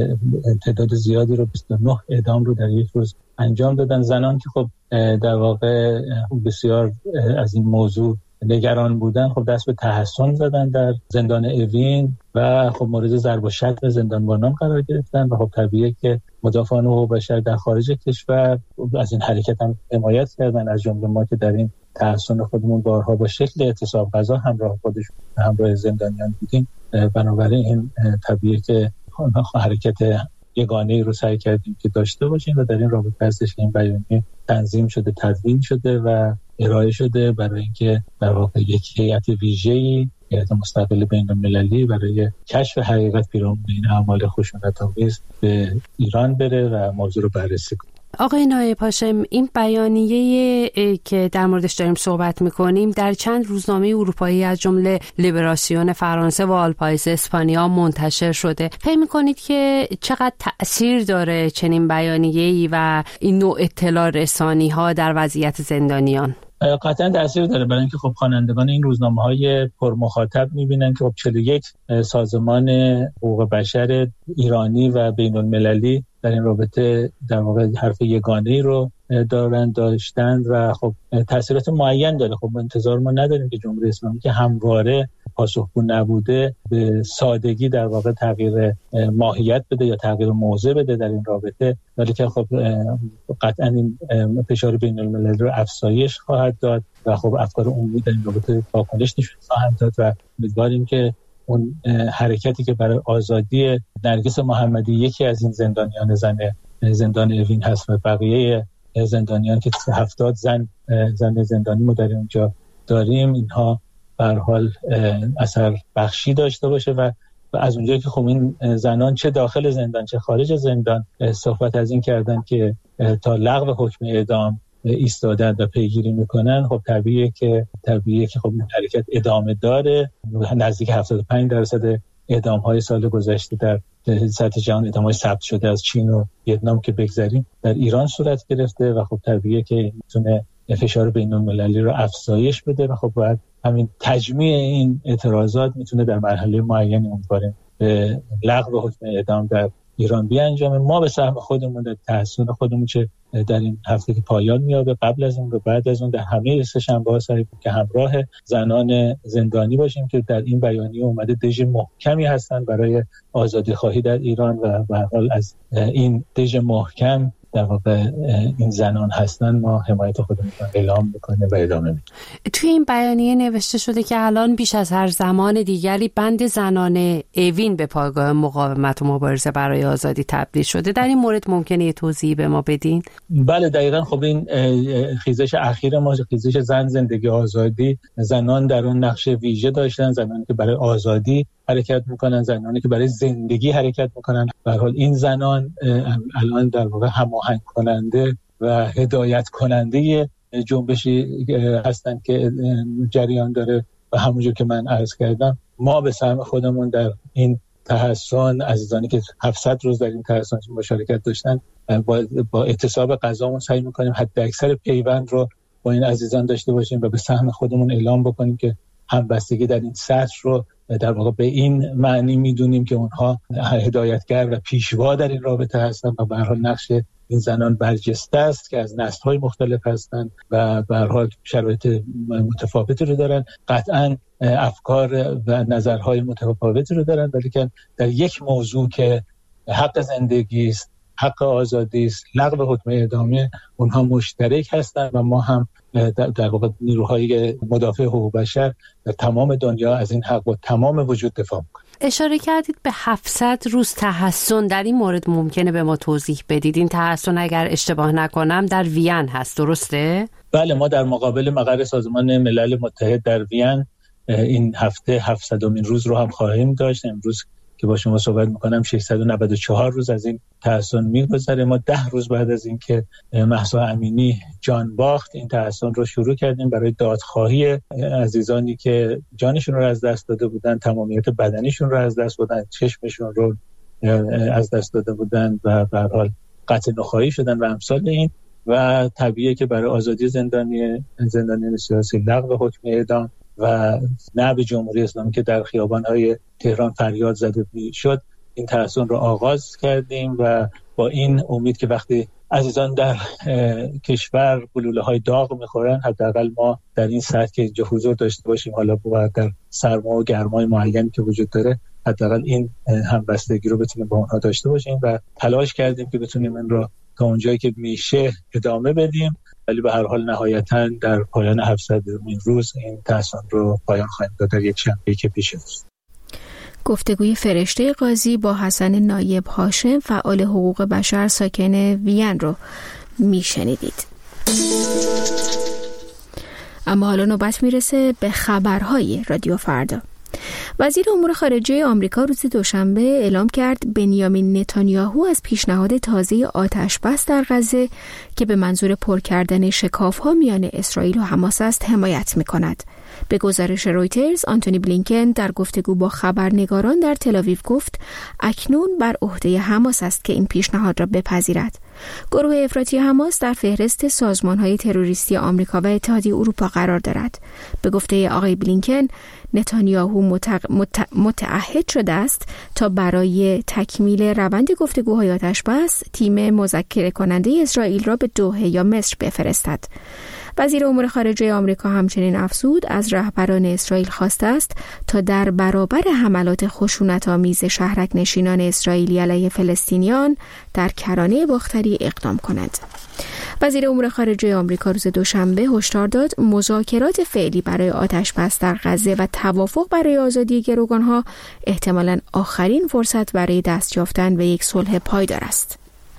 تعداد زیادی رو بیست و نه اعدام رو در یک روز انجام دادن. زنان که خب در واقع بسیار از این موضوع نگران بودن خب دست به تحصن زدن در زندان اوین و خب مورد ضرب و شتم زندانبانان قرار گرفتن و خب طبیعیه که مدافعان حقوق بشر در خارج کشور از این حرکت هم حمایت کردن، از جمله ما که در این تحصن خودمون بارها با شکل اعتصاب غذا همراه خودش همراه زندانیان بودیم. بنابراین این طبیعیه که حرکت یگانه‌ای رو سعی کردیم که داشته باشیم و در این رابطه هستش که این بیانیه تنظیم شده، تدوین شده و ارائه شده برای اینکه در واقع یک هیئت ویژه‌ای، هیئت مستقل بین‌المللی برای کشف حقیقت پیرامون این اعمال خشونت‌آمیز به ایران بره و موضوع رو بررسی کنه. آقای نایب هاشم، این بیانیه که در موردش داریم صحبت میکنیم در چند روزنامه اروپایی از جمله لیبراسیون فرانسه و آلپایز اسپانیا منتشر شده. فکر میکنید که چقدر تأثیر داره چنین بیانیه‌ای و این نوع اطلاع رسانی ها در وضعیت زندانیان؟ قطعا تأثیر داره، برای اینکه خب خوانندگان این روزنامه‌های پرمخاطب می‌بینن که خب چهل و یک سازمان حقوق بشر ایرانی و بین‌المللی در این رابطه در واقع حرف یگانه‌ای رو دارن داشتند و خب تأثیرات معین داره. خب انتظار ما نداریم که جمهوری اسلامی که همواره پاسخگو نبوده به سادگی در واقع تغییر ماهیت بده یا تغییر موضع بده در این رابطه، ولی که خب قطعا این فشار بین‌المللی رو افزایش خواهد داد و خب افکار عمومی در این رابطه واکنش نشون خواهند داد و امیدواریم که اون حرکتی که برای آزادی نرگس محمدی، یکی از این زندانیان زن زندان اوین هست و بقیه زندانیان که هفتاد زن زن زندانی ما در اینجا داریم، اینها به هر حال اثر بخشی داشته باشه و از اونجایی که خب این زنان چه داخل زندان چه خارج زندان صحبت از این کردن که تا لغو حکم اعدام ایستادن و پیگیری میکنن، خب طبیعیه که طبیعیه که خب این حرکت ادامه داره. نزدیک هفتاد و پنج درصد اعدام های سال گذشته در سطح جهان، اعدام های ثبت شده از چین و ویتنام که بگذاریم، در ایران صورت گرفته و خب طبیعیه که میتونه فشار بین‌المللی رو افزایش بده و خب باید همین تجمیع این اعتراضات میتونه در مرحله معینی امیدواریم به لغو حکم اعدام در ایران بیانجامه. ما به سهم خودمون در تحسن خودمون چه در این هفته که پایان میابه، قبل از اون و بعد از اون، در همه سه شنبه‌ها سعی کنیم که همراه زنان زندانی باشیم که در این بیانیه اومده دژ محکمی هستن برای آزادی خواهی در ایران و به هر حال از این دژ محکم در واقع این زنان هستن ما حمایت خودمون اعلام میکنه و ادامه میدیم. توی این بیانیه نوشته شده که الان بیش از هر زمان دیگری بند زنان اوین به پایگاه مقاومت و مبارزه برای آزادی تبدیل شده. در این مورد ممکنه یه توضیح به ما بدین؟ بله دقیقاً. خب این خیزش اخیر ما، خیزش زن زندگی آزادی، زنان در اون نقش ویژه داشتن، زنانی که برای آزادی حرکت میکنن، زنانی که برای زندگی حرکت میکنن. به هر حال این زنان الان در واقع هماهنگ کننده و هدایت کننده جنبشی هستن که جریان داره و همونجور که من عرض کردم ما به سهم خودمون در این تحصن، عزیزانی که هفتصد روز در این تحصن مشارکت داشتن، با, با اعتصاب قضامون سعی میکنیم حد اکثر پیوند رو با این عزیزان داشته باشیم و به سهم خودمون اعلام بکنیم که همبستگی در این سطح رو در واقع به این معنی میدونیم که اونها هدایتگر و پیشوا در این رابطه هستن و به هر حال نقش این زنان برجسته است که از نسل‌های مختلف هستند و به هر حال شرایط متفاوتی رو دارن، قطعاً افکار و نظرهای متفاوتی رو دارن، ولی که در یک موضوع که حق زندگی است، حق آزادی است، لغو حکم اعدام، اونها مشترک هستند و ما هم در واقع نیروهای مدافع حقوق بشر در تمام دنیا از این حق با تمام وجود دفاع می‌کنیم. اشاره کردید به هفتصد روز تحصن، در این مورد ممکنه به ما توضیح بدید؟ این تحصن اگر اشتباه نکنم در وین هست، درسته؟ بله، ما در مقابل مقر سازمان ملل متحد در وین این هفته هفتصدمین روز رو هم خواهیم داشت. امروز که با شما صحبت میکنم ششصد و نود و چهار روز از این تحصن میگذره. ما ده روز بعد از اینکه مهسا امینی جان باخت این تحصن رو شروع کردیم برای دادخواهی عزیزانی که جانشون رو از دست داده بودن، تمامیت بدنیشون رو از دست بودن، چشمشون رو از دست داده بودن و به هر حال قطع نخواهی شدن و امثال این. و طبیعیه که برای آزادی زندانی زندانیان سیاسی، لغو حکم اعدام و نه به جمهوری اسلامی که در خیابان‌های تهران فریاد زده شد این تحصن رو آغاز کردیم و با این امید که وقتی عزیزان در کشور گلوله‌های داغ می‌خورن حداقل ما در این سطح که اینجا حضور داشته باشیم، حالا با در سرما و گرمای معینی که وجود داره حداقل این همبستگی رو بتونیم با اونها داشته باشیم و تلاش کردیم که بتونیم این رو تا اونجایی که میشه ادامه بدیم، ولی به هر حال نهایتاً در پایان هفتصدمین روز این تحصن رو پایان خواهیم داد در یک شنبه که پیش روست. گفتگوی فرشته قاضی با حسن نایب هاشم فعال حقوق بشر ساکن وین رو میشنیدید. اما حالا نوبت میرسه به خبرهای رادیو فردا. وزیر امور خارجه آمریکا روز دوشنبه اعلام کرد بنیامین نتانیاهو از پیشنهاد تازه آتش بس در غزه که به منظور پر کردن شکاف‌ها میان اسرائیل و حماس است حمایت می‌کند. به گزارش رویترز، آنتونی بلینکن در گفتگو با خبرنگاران در تل‌آویو گفت اکنون بر عهده حماس است که این پیشنهاد را بپذیرد. گروه افراطی حماس در فهرست سازمان‌های تروریستی آمریکا و اتحادیه اروپا قرار دارد. به گفته آقای بلینکن، نتانیاهو متق... مت... متعهد شده است تا برای تکمیل روند گفتگوهای آتش‌بس تیم مذاکره کننده اسرائیل را به دوحه یا مصر بفرستد. وزیر امور خارجه آمریکا همچنین افزود از رهبران اسرائیل خواسته است تا در برابر حملات خشونت‌آمیز شهرک نشینان اسرائیلی علیه فلسطینیان در کرانه باختری اقدام کنند. وزیر امور خارجه آمریکا روز دوشنبه هشدار داد مذاکرات فعلی برای آتش‌بس در غزه و توافق برای آزادی گروگان‌ها احتمالاً آخرین فرصت برای دست یافتن به یک صلح پایدار است.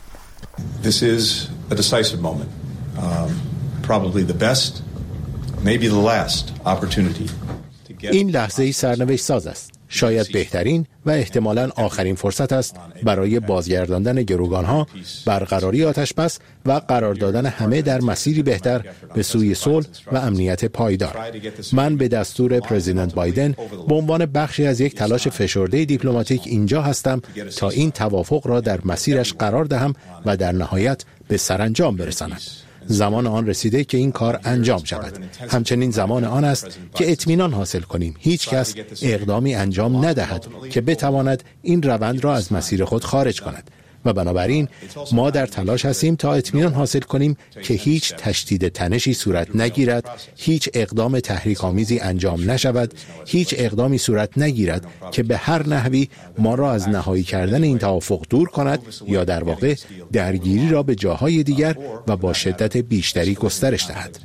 This is a decisive moment. Um... probably the best, maybe the last opportunity. این لحظه‌ای سرنوشت ساز است. شاید بهترین و احتمالاً آخرین فرصت است برای بازگرداندن گروگانها، برقراری آتش‌بس و قرار دادن همه در مسیری بهتر به سوی صلح و امنیت پایدار. من به دستور پرزیدنت بایدن به عنوان بخشی از یک تلاش فشرده دیپلماتیک اینجا هستم تا این توافق را در مسیرش قرار دهم و در نهایت به سرانجام برسانم. زمان آن رسیده که این کار انجام شود. همچنین زمان آن است که اطمینان حاصل کنیم هیچ کس اقدامی انجام ندهد که بتواند این روند را از مسیر خود خارج کند و بنابراین ما در تلاش هستیم تا اطمینان حاصل کنیم که هیچ تشدید تنشی صورت نگیرد، هیچ اقدام تحریک‌آمیزی انجام نشود، هیچ اقدامی صورت نگیرد که به هر نحوی ما را از نهایی کردن این توافق دور کند یا در واقع درگیری را به جاهای دیگر و با شدت بیشتری گسترش دهد.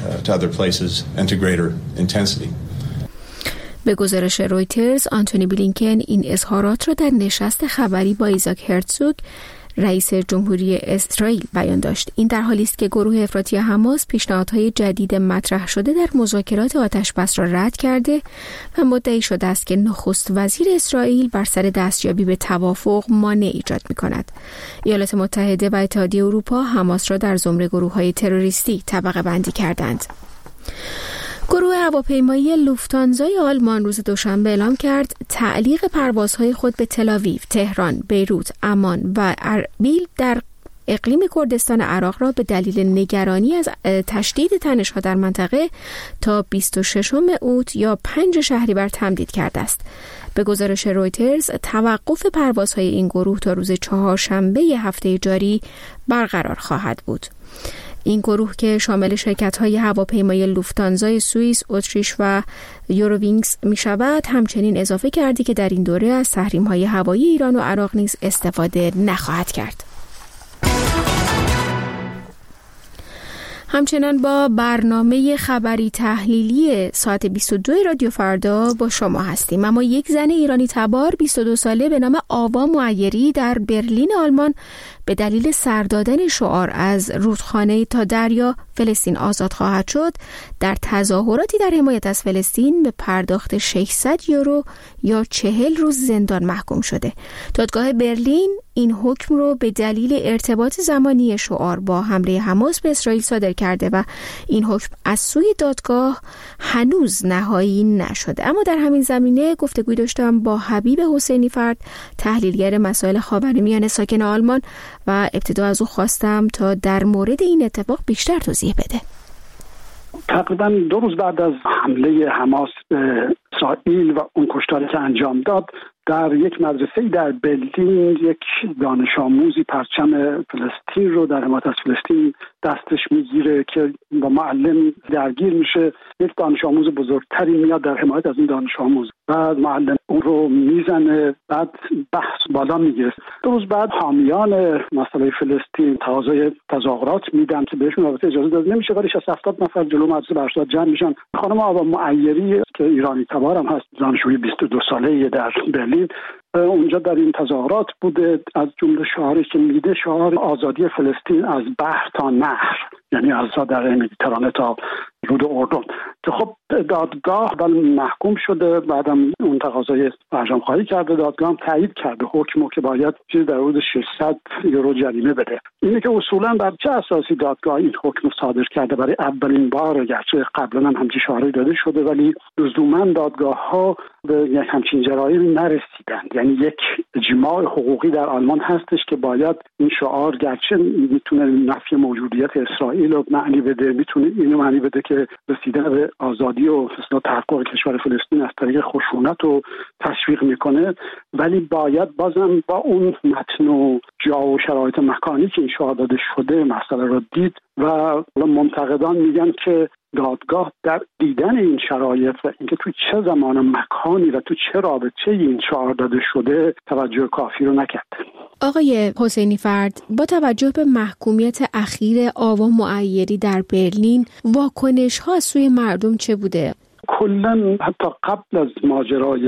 به گزارش رویترز، آنتونی بلینکن این اظهارات را در نشست خبری با ایزاک هرتزوگ رئیس جمهوری اسرائیل بیان داشت. این در حالی است که گروه افراطی حماس پیشنهادهای جدید مطرح شده در مذاکرات آتش‌بس را رد کرده و مدعی شده است که نخست وزیر اسرائیل بر سر دستیابی به توافق مانع ایجاد می‌کند. ایالات متحده و اتحادیه اروپا حماس را در زمره گروه‌های تروریستی طبقه بندی کردند. گروه هواپیمایی لوفتانزای آلمان روز دوشنبه اعلام کرد تعلیق پروازهای خود به تل‌آویو، تهران، بیروت، عمان و اربیل در اقلیم کردستان عراق را به دلیل نگرانی از تشدید تنش‌ها در منطقه تا بیست و ششم اوت یا پنج شهریور تمدید کرده است. به گزارش رویترز، توقف پروازهای این گروه تا روز چهارشنبه هفته جاری برقرار خواهد بود. این گروه که شامل شرکت‌های هواپیمایی لوفتانزای سوئیس، اتریش و یورووینگز می‌شود، همچنین اضافه کردی که در این دوره از تحریم‌های هوایی ایران و عراق نیز استفاده نخواهد کرد. همچنان با برنامه خبری تحلیلی ساعت بیست و دو رادیو فردا با شما هستیم. اما یک زن ایرانی تبار بیست و دو ساله به نام آوا معیری در برلین آلمان به دلیل سر دادن شعار از رودخانه تا دریا فلسطین آزاد خواهد شد در تظاهراتی در حمایت از فلسطین به پرداخت ششصد یورو یا چهل روز زندان محکوم شده. دادگاه برلین این حکم رو به دلیل ارتباط زمانی شعار با حمله حماس به اسرائیل صادر کرده و این حکم از سوی دادگاه هنوز نهایی نشده. اما در همین زمینه گفتگوی داشتم با حبیب حسینی فرد، تحلیلگر مسائل خاورمیانه ساکن آلمان، و ابتدا از او خواستم تا در مورد این اتفاق بیشتر توضیح بده. تقریبا دو روز بعد از حمله حماس به اسرائیل و اون کشتاری که انجام داد، در یک مدرسه در برلین یک دانش آموزی پرچم فلسطین رو در حمایت از فلسطین دستش میگیره که با معلم درگیر میشه. یک دانش آموز بزرگتری میاد در حمایت از این دانش آموز، بعد معلم اون رو میزنه، بعد بحث بالا میگیره. دو روز بعد حامیان مسئله فلسطین تقاضای تظاهرات میدن که بهشون البته اجازه داده نمیشه، ولی شصت هفتاد نفر جلو مدرسه برشاد جمع میشن. خانم آوا معیری که ایرانی تبارم هست، دانشجوی بیست و دو ساله‌ای در برلین، اونجا در این تظاهرات بوده. از جمله شعاری که میده شعار آزادی فلسطین از بحر تا نهر، یعنی از در مدیترانه تا رود اردن، که خب دادگاه بل محکوم شده. بعدم اون تقاضای فرجام خواهی کرده، دادگاه هم تایید کرده حکمو که باید چیز در حدود ششصد یورو جریمه بده. اینه که اصولا بر چه اساسی دادگاه این حکم صادر کرده؟ برای اولین بار، گرچه قبلا هم همچین شعاری داده شده، ولی لزوما دادگاه‌ها به یک همچین جرایمی نرسیدند. یعنی یک اجماع حقوقی در آلمان هستش که باید این شعار گرچه میتونه نفی موجودیت اسرائیل رو معنی بده، میتونه اینو معنی بده که رسیدن به آزادی و اصلاح تحقق کشور فلسطین از طریق خشونت رو تشویق میکنه، ولی باید بازم با اون متن و جا و شرایط مکانی که این شعار داده شده مسئله رو دید. و منتقدان میگن که دادگاه در دیدن این شرایط و اینکه تو چه زمان و مکانی و تو چه رابطه این شعار داده شده توجه کافی رو نکرد. آقای حسینی فرد، با توجه به محکومیت اخیر آوا معیری در برلین، واکنش ها از سوی مردم چه بوده؟ کلا حتی قبل از ماجرای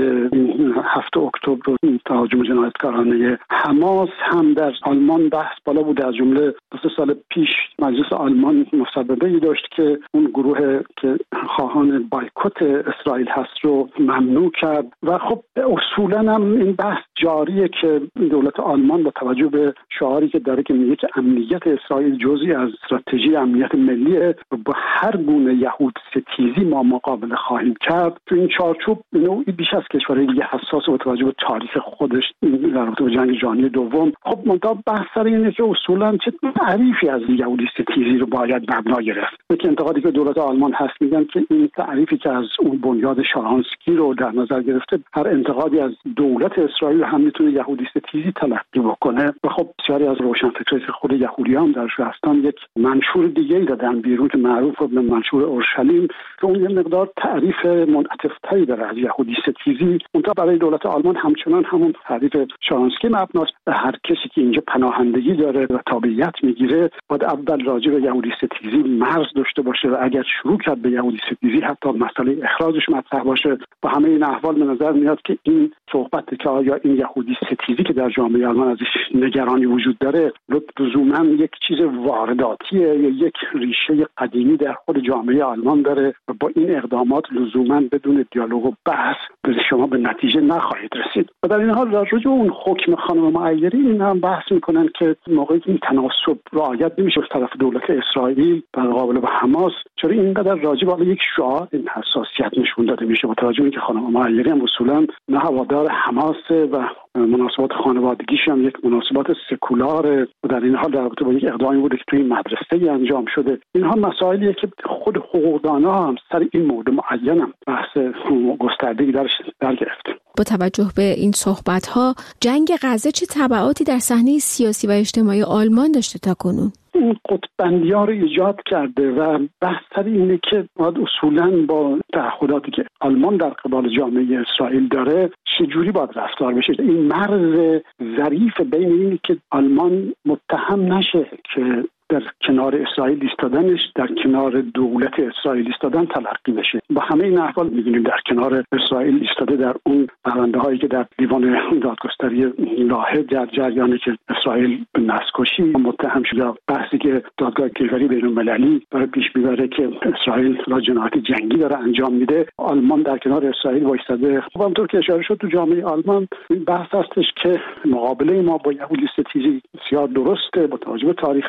هفتم اکتبر و تهاجم جنایتکارانه حماس هم در آلمان بحث بالا بوده. از جمله دو سه سال پیش مجلس آلمان مصوبه‌ای داشت که اون گروه که خواهان بایکوت اسرائیل هست رو ممنوع کرد و خب اصولا هم این بحث جاریه که دولت آلمان با توجه به شعاری که داره که میگه که امنیت اسرائیل جزئی از استراتژی امنیت ملیه و با هر گونه یهود ستیزی ما مقابله خواهیم کرد، تو این چارچوب نوعی بیش از کشورهای دیگه حساس با توجه به تاریخ خودش در رابطه با جنگ جهانی دوم. خب منتها بحث سر اینه که اصولا چه تعریفی از یهودی ستیزی رو باید مبنا گرفت. یک انتقادی که دولت آلمان هست میگن که این تعریفی که از اون بنیاد شارانسکی رو در نظر گرفته، هر انتقادی از دولت اسرائیل هم میتونه یهودی ستیزی تلقی بکنه. و خب بسیاری از روشنفکرای خود یهودیان در شهرستان یک منشور دیگه‌ای دادن بیرون که معروف به منشور اورشلیم که اون یه مقدار تعریف منعطف‌تری داره از یهودی ستیزی. اونجا برای دولت آلمان همچنان همون تعریف شارانسکی مبناست. هر کسی که اینجا پناهندگی داره و تابعیت میگیره باید اول راجع به یهودی ستیزی مرز داشته باشه و اگر شروع کرد به یهودی ستیزی حتی مسئله اخراجش مطرح باشه. با همه این احوال به نظر میاد که این صحبت که آیا این یهودی ستیزی که در جامعه آلمان ازش نگرانی وجود داره لزوما یک چیز وارداتیه یا یک ریشه قدیمی در خود جامعه آلمان داره و با این اقدامات لزوما بدون دیالوگ و بحث به شما به نتیجه نخواهید رسید. و در این حال راجع به اون حکم خانم معیری این هم بحث میکنن که موقعی این تناسب رعایت نمیشه از طرف دولت اسرائیل در مقابل با حماس، چرا اینقدر راجع به یک شعار این حساسیت نشون داده میشه با توجه به اینکه خانم معیری هم اصولا نه هوادار حماس و مناسبات خانوادگیش هم یک مناسبات سکولاره و در این حال در رابطه با یک اقدامی بوده که توی مدرسه انجام شده. اینها مسائلیه که خود حقوقدان‌ها هم سر این مورد معین هم بحث گسترده‌ای درش در گرفته. با توجه به این صحبت‌ها، جنگ غزه چه تبعاتی در صحنه سیاسی و اجتماعی آلمان داشته تا کنون؟ این قطب‌بندی‌ها رو ایجاد کرده و بحث سر اینه که باید اصولاً با تعهداتی که آلمان در قبال جامعه اسرائیل داره چجوری باید رفتار بشه. این مرز ظریف بین اینی که آلمان متهم نشه که در کنار اسرائیل ایستادنش در کنار دولت اسرائیل ایستادن تلقی بشه. با همه این احوال می‌بینیم در کنار اسرائیل ایستاده در اون پرونده‌هایی که در دیوان دادگستری لاهه در جریانه که اسرائیل به نسل‌کشی متهم شده، بحثی که دادگاه کیفری بین‌المللی داره پیش میبره که اسرائیل را جنایت جنگی داره انجام میده، آلمان در کنار اسرائیل وایستاده. خب همونطور که اشاره شد تو جامعه آلمان این بحث هستش که مقابله ما با یهودی ستیزی بسیار درسته با توجه به تاریخ ما،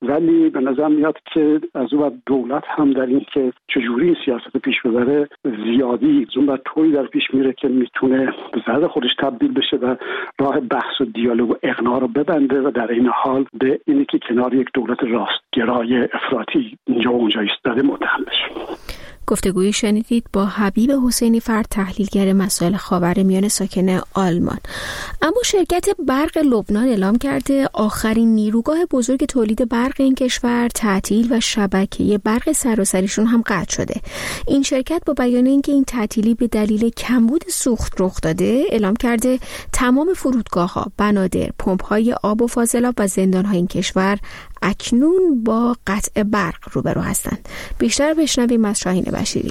ولی به نظر میاد که از اون دولت هم در این که چجوری این سیاست پیش ببره زیادی از اون طوری در پیش میره که میتونه به ضرر خودش تبدیل بشه و راه بحث و دیالوگ و اقناع رو ببنده و در این حال به اینی که کنار یک دولت راستگرای افراطی اینجا و اونجا ایستاده متهم بشه. گفتگویی شنیدید با حبیب حسینی فرد، تحلیلگر مسائل خاورمیانه ساکن آلمان. اما شرکت برق لبنان اعلام کرده آخرین نیروگاه بزرگ تولید برق این کشور تعطیل و شبکه برق سراسریشون هم قطع شده. این شرکت با بیان اینکه این تعطیلی به دلیل کمبود سوخت رخ داده، اعلام کرده تمام فرودگاه‌ها، بنادر، پمپ‌های آب و فاضلاب و زندان‌های این کشور اکنون با قطع برق روبرو هستند. بیشتر بشنویم از شاهین بشیری.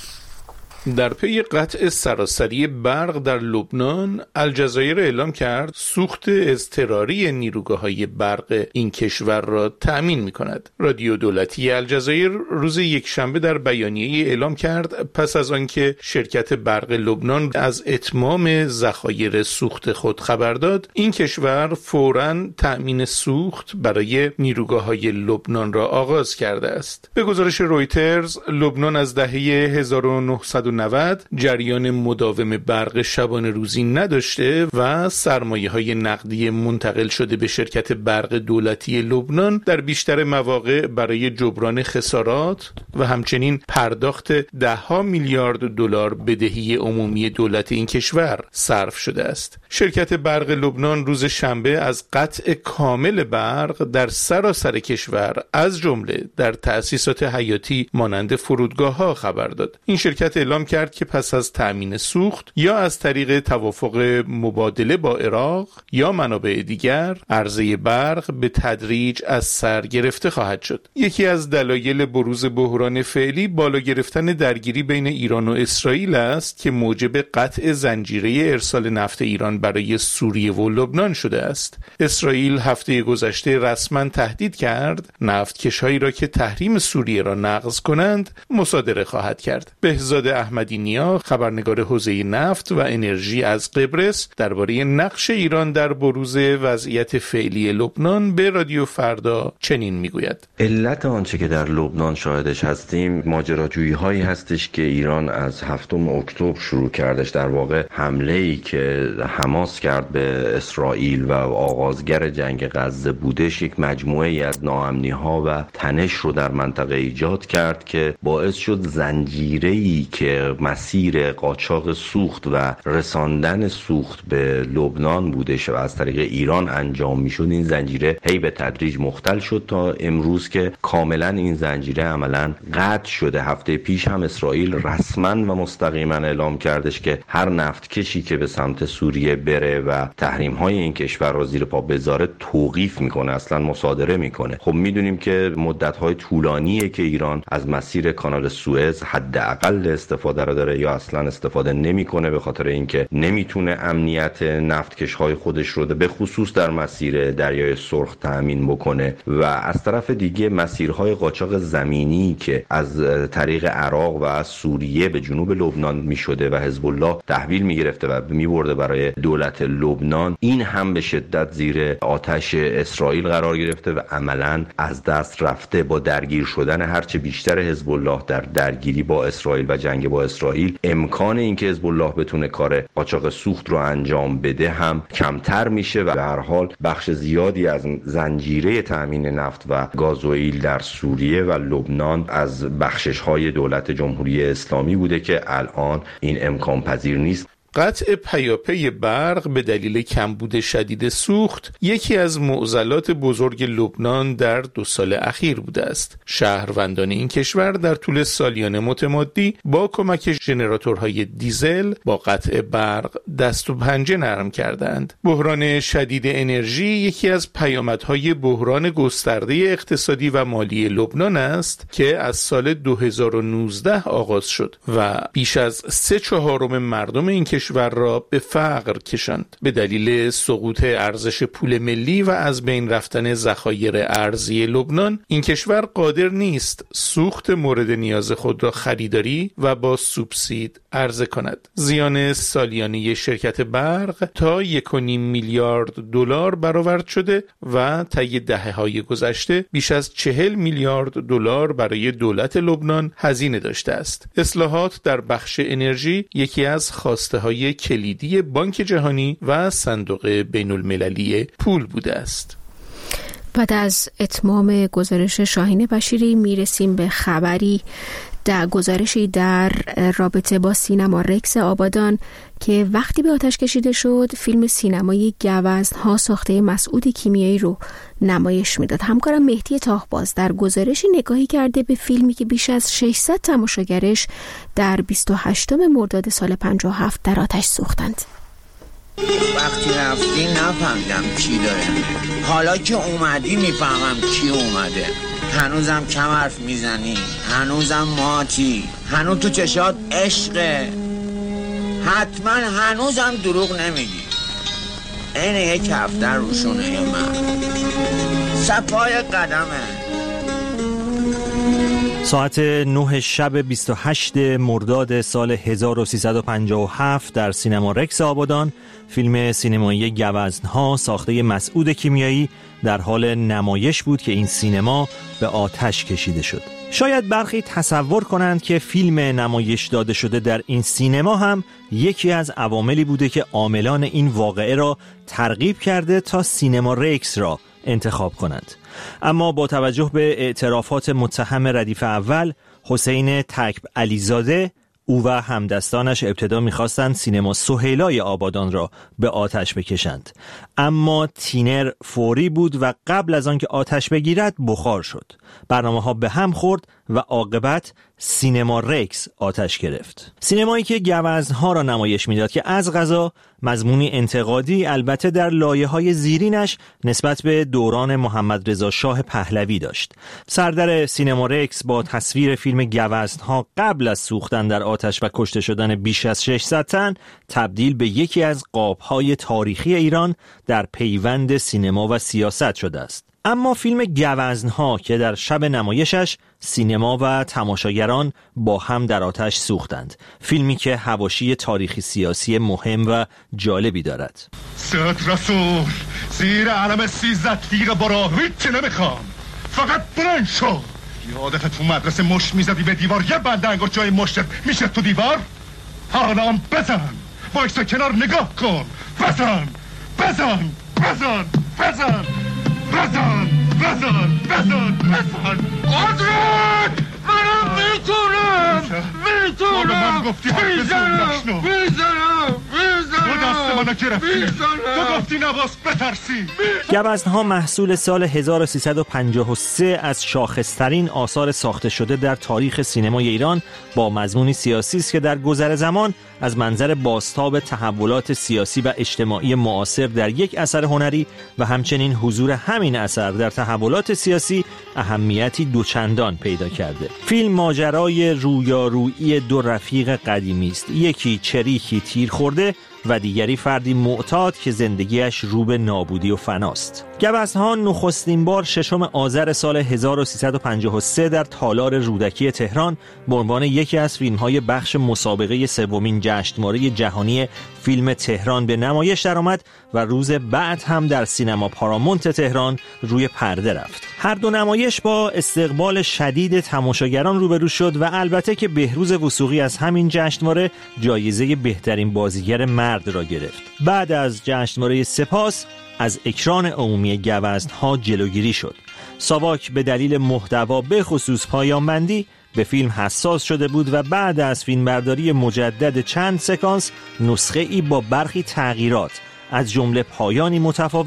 در پی قطع سراسری برق در لبنان، الجزایر اعلام کرد سوخت اضطراری نیروگاه‌های برق این کشور را تأمین می‌کند. رادیو دولتی الجزایر روز یکشنبه در بیانیه‌ای اعلام کرد پس از آنکه شرکت برق لبنان از اتمام ذخایر سوخت خود خبر داد، این کشور فوراً تأمین سوخت برای نیروگاه‌های لبنان را آغاز کرده است. به گزارش رویترز، لبنان از دهه هزار و نهصد و نود جریان مداوم برق شبانه روزی نداشته و سرمایه‌های نقدی منتقل شده به شرکت برق دولتی لبنان در بیشتر مواقع برای جبران خسارات و همچنین پرداخت ده ها میلیارد دلار بدهی عمومی دولت این کشور صرف شده است. شرکت برق لبنان روز شنبه از قطع کامل برق در سراسر کشور از جمله در تأسیسات حیاتی مانند فرودگاه‌ها خبر داد. این شرکت اعلام کرد که پس از تأمین سوخت یا از طریق توافق مبادله با عراق یا منابع دیگر، عرضه برق به تدریج از سر گرفته خواهد شد. یکی از دلایل بروز بحران فعلی بالا گرفتن درگیری بین ایران و اسرائیل است که موجب قطع زنجیره ارسال نفت ایران برای سوریه و لبنان شده است. اسرائیل هفته گذشته رسما تهدید کرد نفتکش‌هایی را که تحریم سوریه را نقض کنند مصادره خواهد کرد. بهزاد احمدی نیا، خبرنگار حوزه نفت و انرژی از قبرس، درباره نقش ایران در بروز وضعیت فعلی لبنان به رادیو فردا چنین میگوید: علت آنچه که در لبنان شاهدش هستیم ماجراجویی هایی هستش که ایران از هفتم اکتبر شروع کردش. در واقع حمله ای که حماس کرد به اسرائیل و آغازگر جنگ غزه بودش، یک مجموعه ای از ناامنی ها و تنش رو در منطقه ایجاد کرد که باعث شد زنجیره ای که مسیر قاچاق سوخت و رساندن سوخت به لبنان بودش و از طریق ایران انجام میشد، این زنجیره هی به تدریج مختل شد تا امروز که کاملا این زنجیره عملا قطع شده. هفته پیش هم اسرائیل رسما و مستقیما اعلام کردش که هر نفتکشی که به سمت سوریه بره و تحریم های این کشور را زیر پا بذاره توقیف میکنه، اصلا مصادره میکنه. خب میدونیم که مدت های طولانیه که ایران از مسیر کانال سوئز حداقل استفاده را داره یا اصلا استفاده نمیکنه به خاطر اینکه نمیتونه امنیت نفتکش‌های خودش رو به خصوص در مسیر دریای سرخ تأمین بکنه و از طرف دیگه مسیرهای قاچاق زمینی که از طریق عراق و از سوریه به جنوب لبنان میشده و حزب الله تحویل میگرفته و میبرده برای دولت لبنان، این هم به شدت زیر آتش اسرائیل قرار گرفته و عملاً از دست رفته. با درگیر شدن هرچه بیشتر حزب الله در درگیری با اسرائیل و جنگ با اسرائیل، امکان اینکه حزب الله بتونه کار قاچاق سوخت رو انجام بده هم کمتر میشه و به هر حال بخش زیادی از زنجیره تأمین نفت و گازوئیل در سوریه و لبنان از بخشش‌های دولت جمهوری اسلامی بوده که الان این امکان پذیر نیست. قطع پیاپی برق به دلیل کمبود شدید سوخت یکی از معضلات بزرگ لبنان در دو سال اخیر بوده است. شهروندان این کشور در طول سالیان متمادی با کمک ژنراتورهای دیزل با قطع برق دست و پنجه نرم کردند. بحران شدید انرژی یکی از پیامدهای بحران گسترده اقتصادی و مالی لبنان است که از سال دو هزار و نوزده آغاز شد و بیش از سه چهارم مردم این کشور کشور را به فقر کشاند. به دلیل سقوط ارزش پول ملی و از بین رفتن ذخایر ارزی لبنان، این کشور قادر نیست سوخت مورد نیاز خود را خریداری و با سوبسید عرضه کند. زیان سالیانه شرکت برق تا یک و نیم میلیارد دلار برآورد شده و طی دهه‌های گذشته بیش از چهل میلیارد دلار برای دولت لبنان هزینه داشته است. اصلاحات در بخش انرژی یکی از خواسته‌های کلیدی بانک جهانی و صندوق بین المللی پول بوده است. بعد از اتمام گزارش شاهین بشیری میرسیم به خبری در گزارشی در رابطه با سینما رکس آبادان که وقتی به آتش کشیده شد فیلم سینمایی گوزن‌ها ساخته مسعود کیمیایی رو نمایش میداد. همکارم مهدی تاهباز در گزارشی نگاهی کرده به فیلمی که بیش از ششصد تماشاگرش در بیست و هشتم مرداد سال پنجاه و هفت در آتش سوختند. وقتی رفتی نفهمیدم کی داره، حالا که اومدی میفهمم کی اومده. هنوزم کم حرف میزنی، هنوزم ماتی، هنوز تو چشات عشقه، حتما هنوزم دروغ نمیگی. این یک هفته روشونه من صفای قدمه. ساعت نه شب بیست و هشتم مرداد سال هزار و سیصد و پنجاه و هفت در سینما رکس آبادان فیلم سینمایی گوزن‌ها ساخته مسعود کیمیایی در حال نمایش بود که این سینما به آتش کشیده شد. شاید برخی تصور کنند که فیلم نمایش داده شده در این سینما هم یکی از عواملی بوده که عاملان این واقعه را ترغیب کرده تا سینما رکس را انتخاب کنند. اما با توجه به اعترافات متهم ردیف اول حسین تکب علیزاده، او و همدستانش ابتدا می‌خواستند سینما سهیلای آبادان را به آتش بکشند، اما تینر فوری بود و قبل از آن که آتش بگیرد بخار شد. برنامه‌ها به هم خورد و عاقبت سینما رکس آتش گرفت. سینمایی که گوزن‌ها را نمایش میداد که از قضا مضمونی انتقادی البته در لایه‌های زیرینش نسبت به دوران محمد رضا شاه پهلوی داشت. سردر سینما رکس با تصویر فیلم گوزن‌ها قبل از سوختن در آتش و کشته شدن بیش از ششصد تن تبدیل به یکی از قاب‌های تاریخی ایران در پیوند سینما و سیاست شده است. اما فیلم گوزن‌ها که در شب نمایشش سینما و تماشاگران با هم در آتش سوختند، فیلمی که حواشی تاریخی سیاسی مهم و جالبی دارد. سید رسول زیر علم سیزده تیغ برا هیچ نمیخوام، فقط بلند شو. یادت تو مدرسه مشت میزدی به دیوار، یه بنده انگشت جای مشتت میشه تو دیوار؟ حالا هم بزن، وایسا کنار نگاه کن، بزن بزن بزن بزن بزن بزن بزن بزن آدرک منم میتونم میتونم من گفتی حرف بزن میزنم میزنم تو دست منو گرفتی، تو گفتی نباس بترسی. گوزن‌ها محصول سال هزار و سیصد و پنجاه و سه از شاخصترین آثار ساخته شده در تاریخ سینمای ایران با مضمونی سیاسی است که در گذر زمان از منظر بازتاب تحولات سیاسی و اجتماعی معاصر در یک اثر هنری و همچنین حضور همین اثر در تحولات سیاسی اهمیتی دوچندان پیدا کرده. فیلم ماجرای رویارویی دو رفیق قدیمی است، یکی چریکی تیر خورده و دیگری فردی معتاد که زندگیش رو به نابودی و فناست. گوزن‌ها نخستین بار ششم آذر سال هزار و سیصد و پنجاه و سه در تالار رودکی تهران به عنوان یکی از فیلم‌های بخش مسابقه سومین جشنواره جهانی فیلم تهران به نمایش درآمد و روز بعد هم در سینما پارامونت تهران روی پرده رفت. هر دو نمایش با استقبال شدید تماشاگران روبرو شد و البته که بهروز وثوقی از همین جشنواره جایزه بهترین بازیگر مرد را گرفت. بعد از جشنواره سپاس از اکران عمومی گوزن‌ها جلوگیری شد. ساواک به دلیل محتوا به خصوص پایان‌بندی به فیلم حساس شده بود و بعد از فیلمبرداری مجدد چند سکانس نسخه ای با برخی تغییرات از جمله پایانی متفاوت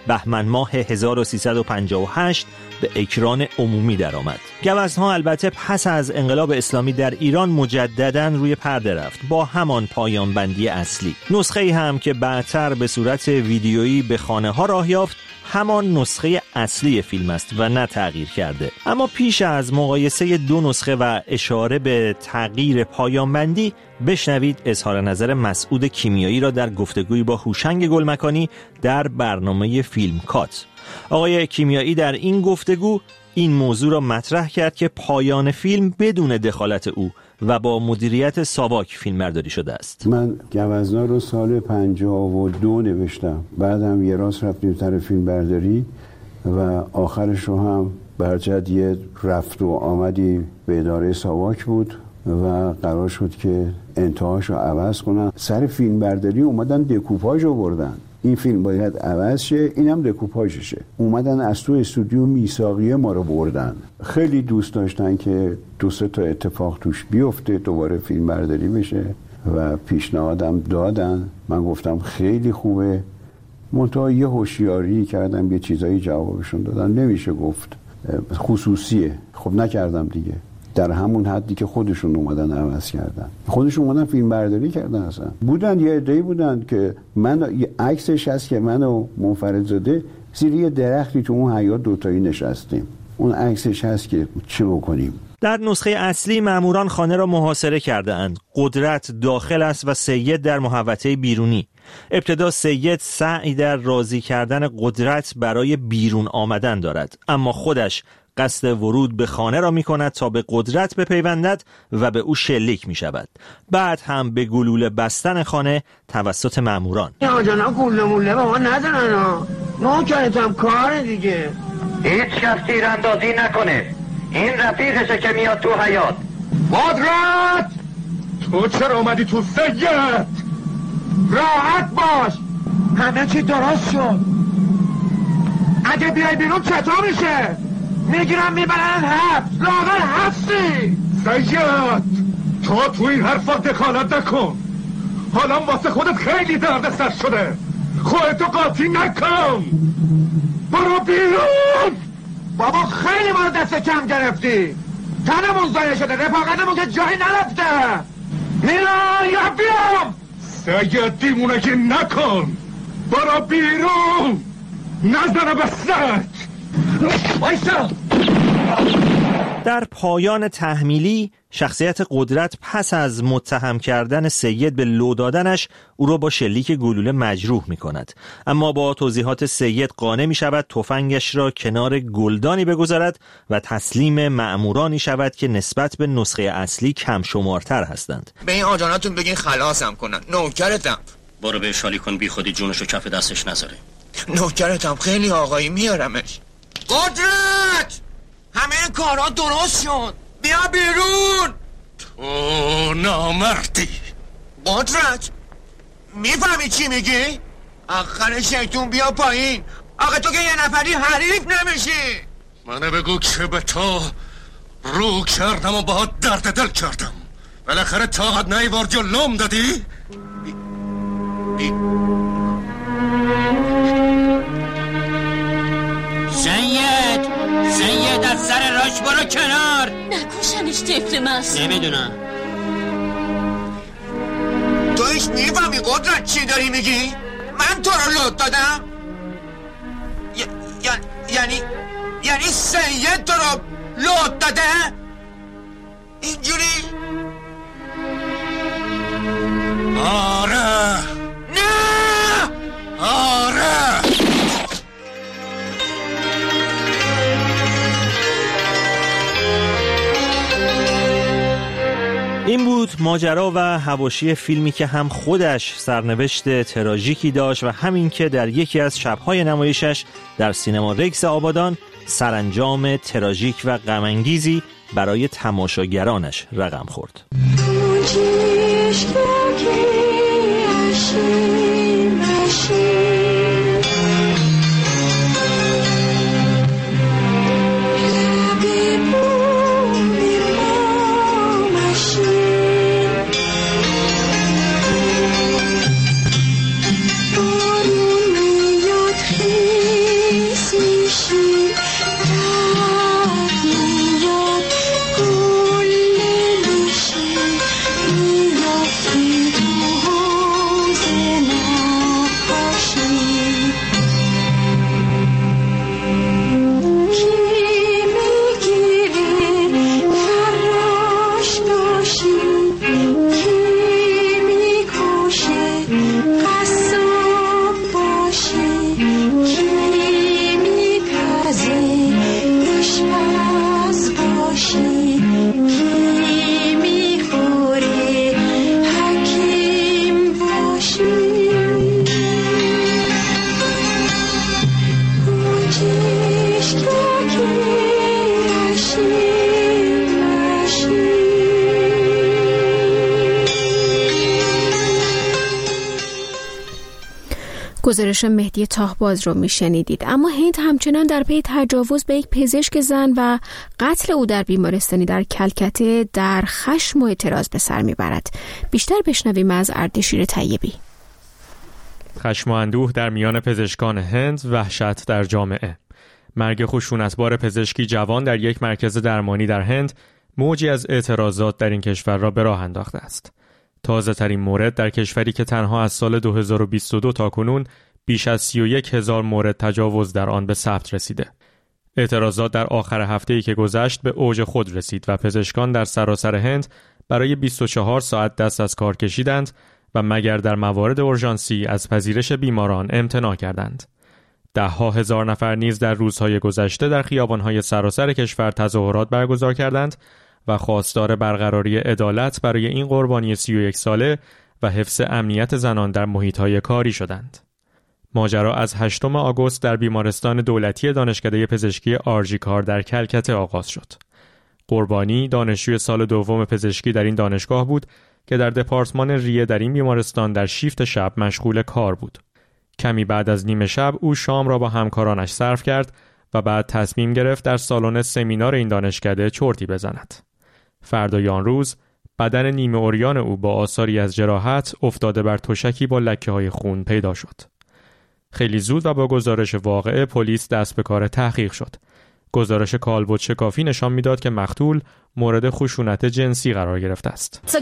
بهمن ماه هزار و سیصد و پنجاه و هشت به اکران عمومی درآمد. گوزن‌ها البته پس از انقلاب اسلامی در ایران مجدداً روی پرده رفت با همان پایان بندی اصلی. نسخه‌ای هم که بعدتر به صورت ویدیویی به خانه‌ها راه یافت همان نسخه اصلی فیلم است و نه تغییر کرده. اما پیش از مقایسه دو نسخه و اشاره به تغییر پایان بندی بشنوید اظهار نظر مسعود کیمیایی را در گفتگویی با هوشنگ گلمکانی در برنامه فیلم کات. آقای کیمیایی در این گفتگو این موضوع را مطرح کرد که پایان فیلم بدون دخالت او و با مدیریت ساواک فیلمبرداری شده است. من گوزنا رو سال پنجاه و دو نوشتم، بعدم یه راست رفتیم سر فیلمبرداری و آخرش رو هم برجد یه رفت و آمدی به اداره ساواک بود و قرار شد که انتهاش رو عوض کنن. سر فیلمبرداری اومدن دکوپاژ رو بردن، این فیلم باید عوض شه، اینم دکوپاژشه. اومدن از تو استودیو میثاقیه ما رو بردن. خیلی دوست داشتن که دو سه تا اتفاق توش بیفته، دوباره فیلم برداری بشه و پیشنهادم دادن. من گفتم خیلی خوبه، منتها یه هوشیاری کردم، یه چیزایی جوابشون دادن. نمیشه گفت خصوصیه، خب نکردم دیگه. در همون حدی که خودشون اومدن عوض کردن، خودشون اومدن فیلم برداری کردن. اصلا بودن یه عده‌ای بودن که من یه عکسش هست که من و منفردزاده زیر یه درختی تو اون حیاط دوتایی نشستیم، اون عکسش هست که چه بکنیم. در نسخه اصلی ماموران خانه را محاصره کرده اند. قدرت داخل است و سید در محوطه بیرونی. ابتدا سید سعی در راضی کردن قدرت برای بیرون آمدن دارد، اما خودش قصد ورود به خانه را می کند تا به قدرت بپیوندد و به او شلیک می شود. بعد هم به گلوله بستن خانه توسط ماموران. یا جانا گلوله موله به ما ندارن ها، ما کردم کار دیگه. هیچ کس تیراندازی نکنه، این رفیقشه که میاد تو حیاط. قدرت تو چرا اومدی تو سید؟ راحت باش، همه چی درست شد. اگه بیای بیرون چطور میشه؟ میگیرم میبرن حبس، لاغر هستی. سید تو تو این حرفا دخالت نکن، حالا واسه خودت خیلی درد سر شده، خودتو قاطی نکن، برو بیرون. بابا خیلی ما دست کم گرفتی، تنمون ضایع شده، رفاقتمون که جایی نرفته. میرم یا بیام؟ سید دیمونگی نکن، برو بیرون، نزنه به سرت. وایسا. در پایان تحمیلی شخصیت قدرت پس از متهم کردن سید به لو دادنش او را با شلیک گلوله مجروح می کند، اما با توضیحات سید قانع می شود تفنگش را کنار گلدانی بگذارد و تسلیم مأمورانی شود که نسبت به نسخه اصلی کم شمارتر هستند. به این آجاناتون بگین خلاصم کنن، نوکرتم. برو به شالی کن، بی خودی جونشو کف دستش نذاره. نوکرتم، خیلی آقایی، میارمش. قدرت همه این کارها درست شد، بیا بیرون. تو نامردی. قدرت میفهمی چی میگی؟ آخر شیطون بیا پایین، آقا تو که یه نفری حریف نمیشی. منه بگو که به تو رو کردم و باید درد دل کردم، بالاخره طاقت نیوار جلوم دادی؟ بی... بی... سید سید از سر راش برو کنار. نکشنش طفل مست. نمیدونم. تو ایش میفهمی قدرت چی داری میگی؟ من تو رو لط دادم؟ ی... ی... یعنی یعنی سید تو رو لط داده؟ اینجوری؟ آره. نه آره. این بود ماجرا و حواشی فیلمی که هم خودش سرنوشت تراژیکی داشت و همین که در یکی از شب‌های نمایشش در سینما رکس آبادان سرانجام تراژیک و غم‌انگیزی برای تماشاگرانش رقم خورد. گزارش مهدی تاهباز رو میشنیدید. اما هند همچنان در پی تجاوز به یک پزشک زن و قتل او در بیمارستانی در کلکته در خشم و اعتراض به سر میبرد. بیشتر بشنویم از اردشیر طیبی. خشم و اندوه در میان پزشکان هند، وحشت در جامعه. مرگ خشونتبار پزشکی جوان در یک مرکز درمانی در هند موجی از اعتراضات در این کشور را به راه انداخته است. تازه ترین مورد در کشوری که تنها از سال دو هزار و بیست و دو تا کنون بیش از سی و یک هزار مورد تجاوز در آن به ثبت رسیده. اعتراضات در آخر هفته‌ای که گذشت به اوج خود رسید و پزشکان در سراسر هند برای بیست و چهار ساعت دست از کار کشیدند و مگر در موارد اورژانسی از پذیرش بیماران امتناع کردند. ده ها هزار نفر نیز در روزهای گذشته در خیابان‌های سراسر کشور تظاهرات برگزار کردند و خواستار برقراری عدالت برای این قربانی سی و یک ساله و حفظ امنیت زنان در محیط‌های کاری شدند. ماجرا از هشتم آگوست در بیمارستان دولتی دانشکده پزشکی آرژی کار در کلکته آغاز شد. قربانی دانشجوی سال دوم پزشکی در این دانشگاه بود که در دپارتمان ریه در این بیمارستان در شیفت شب مشغول کار بود. کمی بعد از نیمه شب او شام را با همکارانش صرف کرد و بعد تصمیم گرفت در سالن سمینار این دانشکده چرتی بزند. فردای آن روز بدن نیمه عریان او با آثاری از جراحت افتاده بر تشکی با لکه‌های خون پیدا شد. خیلی زود و با گزارش واقعه پلیس دست به کار تحقیق شد. گزارش کالبد شکافی نشان میداد که مقتول مورد خشونت جنسی قرار گرفته است.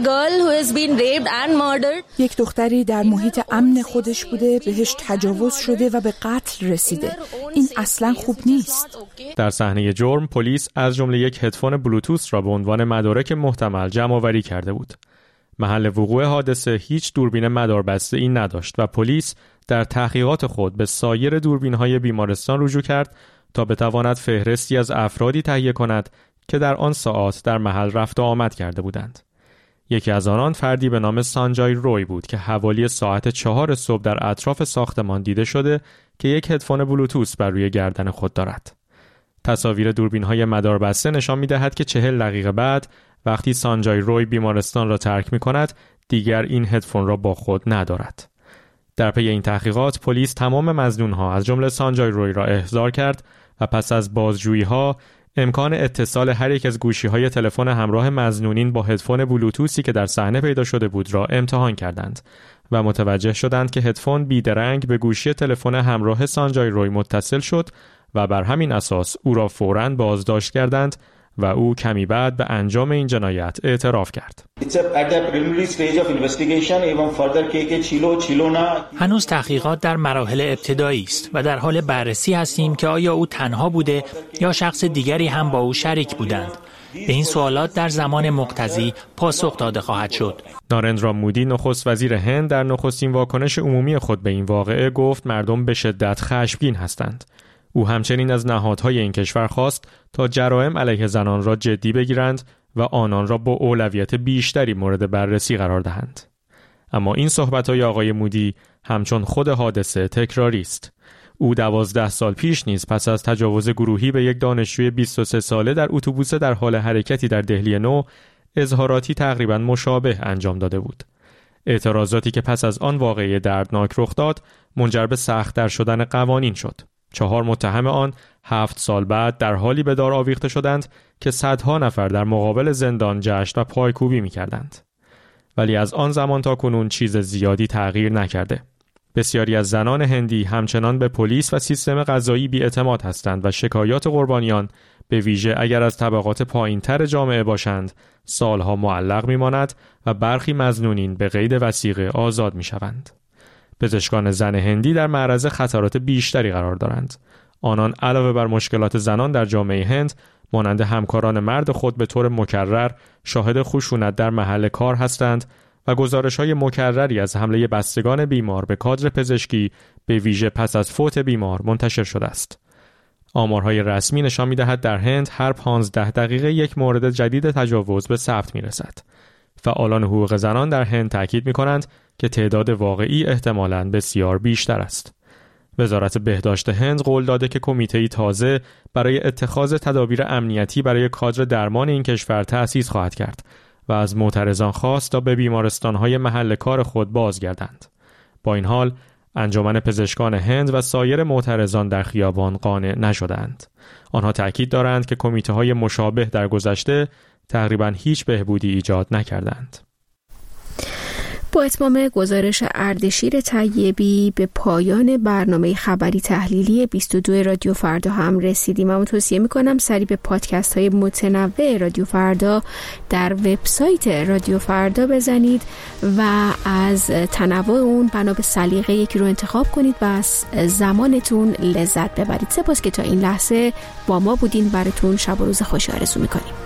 یک دختری در محیط امن خودش بوده، بهش تجاوز شده و به قتل رسیده. این اصلا خوب نیست. در صحنه جرم پلیس از جمله یک هدفون بلوتوث را به عنوان مدارک محتمل جمع آوری کرده بود. محل وقوع حادثه هیچ دوربین مداربسته‌ای نداشت و پلیس در تحقیقات خود به سایر دوربین‌های بیمارستان رجوع کرد تا بتواند فهرستی از افرادی تهیه کند که در آن ساعات در محل رفت و آمد کرده بودند. یکی از آنان فردی به نام سانجای روی بود که حوالی ساعت چهار صبح در اطراف ساختمان دیده شده که یک هدفون بلوتوث بر روی گردن خود دارد. تصاویر دوربین‌های مداربسته نشان می‌دهد که چهل دقیقه بعد وقتی سانجای روی بیمارستان را ترک می‌کند دیگر این هدفون را با خود ندارد. در پی این تحقیقات پلیس تمام مظنون‌ها از جمله سانجای روی را احضار کرد و پس از بازجویی‌ها امکان اتصال هر یک از گوشی‌های تلفن همراه مظنونین با هدفون بلوتوثی که در صحنه پیدا شده بود را امتحان کردند و متوجه شدند که هدفون بیدرنگ به گوشی تلفن همراه سانجای روی متصل شد و بر همین اساس او را فوراً بازداشت کردند و او کمی بعد به انجام این جنایت اعتراف کرد. هنوز تحقیقات در مراحل ابتدایی است و در حال بررسی هستیم که آیا او تنها بوده یا شخص دیگری هم با او شریک بودند. به این سوالات در زمان مقتضی پاسخ داده خواهد شد. نارندرا مودی نخست وزیر هند در نخستین واکنش عمومی خود به این واقعه گفت مردم به شدت خشمگین هستند. او همچنین از نهادهای این کشور خواست تا جرائم علیه زنان را جدی بگیرند و آنان را با اولویت بیشتری مورد بررسی قرار دهند. اما این صحبت‌های آقای مودی همچون خود حادثه تکراری است. او دوازده سال پیش نیز پس از تجاوز گروهی به یک دانشجوی بیست و سه ساله در اتوبوس در حال حرکتی در دهلی نو اظهاراتی تقریباً مشابه انجام داده بود. اعتراضاتی که پس از آن واقعه دردناک رخ داد منجر به سخت‌تر شدن قوانین شد. چهار متهم آن هفت سال بعد در حالی به دار آویخته شدند که صدها نفر در مقابل زندان جشن و پایکوبی می‌کردند. ولی از آن زمان تا کنون چیز زیادی تغییر نکرده. بسیاری از زنان هندی همچنان به پلیس و سیستم قضایی بی‌اعتماد هستند و شکایات قربانیان به ویژه اگر از طبقات پایین‌تر جامعه باشند سالها معلق می‌ماند و برخی مظنونین به قید وثیقه آزاد می‌شوند. پزشکان زن هندی در معرض خطرات بیشتری قرار دارند. آنان علاوه بر مشکلات زنان در جامعه هند، مانند همکاران مرد خود به طور مکرر شاهد خشونت در محل کار هستند و گزارش‌های مکرری از حمله بستگان بیمار به کادر پزشکی به ویژه پس از فوت بیمار منتشر شده است. آمارهای رسمی نشان می‌دهد در هند هر پانزده دقیقه یک مورد جدید تجاوز به ثبت می‌رسد. فعالان حقوق زنان در هند تاکید می‌کنند که تعداد واقعی احتمالاً بسیار بیشتر است. وزارت بهداشت هند قول داده که کمیته‌ای تازه برای اتخاذ تدابیر امنیتی برای کادر درمان این کشور تأسیس خواهد کرد و از معترضان خواست تا به بیمارستان‌های محل کار خود بازگردند. با این حال انجمن پزشکان هند و سایر معترضان در خیابان قانع نشدند. آنها تأکید دارند که کمیته‌های مشابه در گذشته تقریباً هیچ بهبودی ایجاد نکردند. با اتمام گزارش اردشیر طیبی به پایان برنامه خبری تحلیلی بیست و دو رادیو فردا هم رسیدیم. من توصیه میکنم سری به پادکست های متنوع رادیو فردا در وبسایت رادیو فردا بزنید و از تنوع اون بنا به سلیقه یکی رو انتخاب کنید و از زمانتون لذت ببرید. سپاس که تا این لحظه با ما بودین. براتون شب و روز خوشی آرزو میکنیم.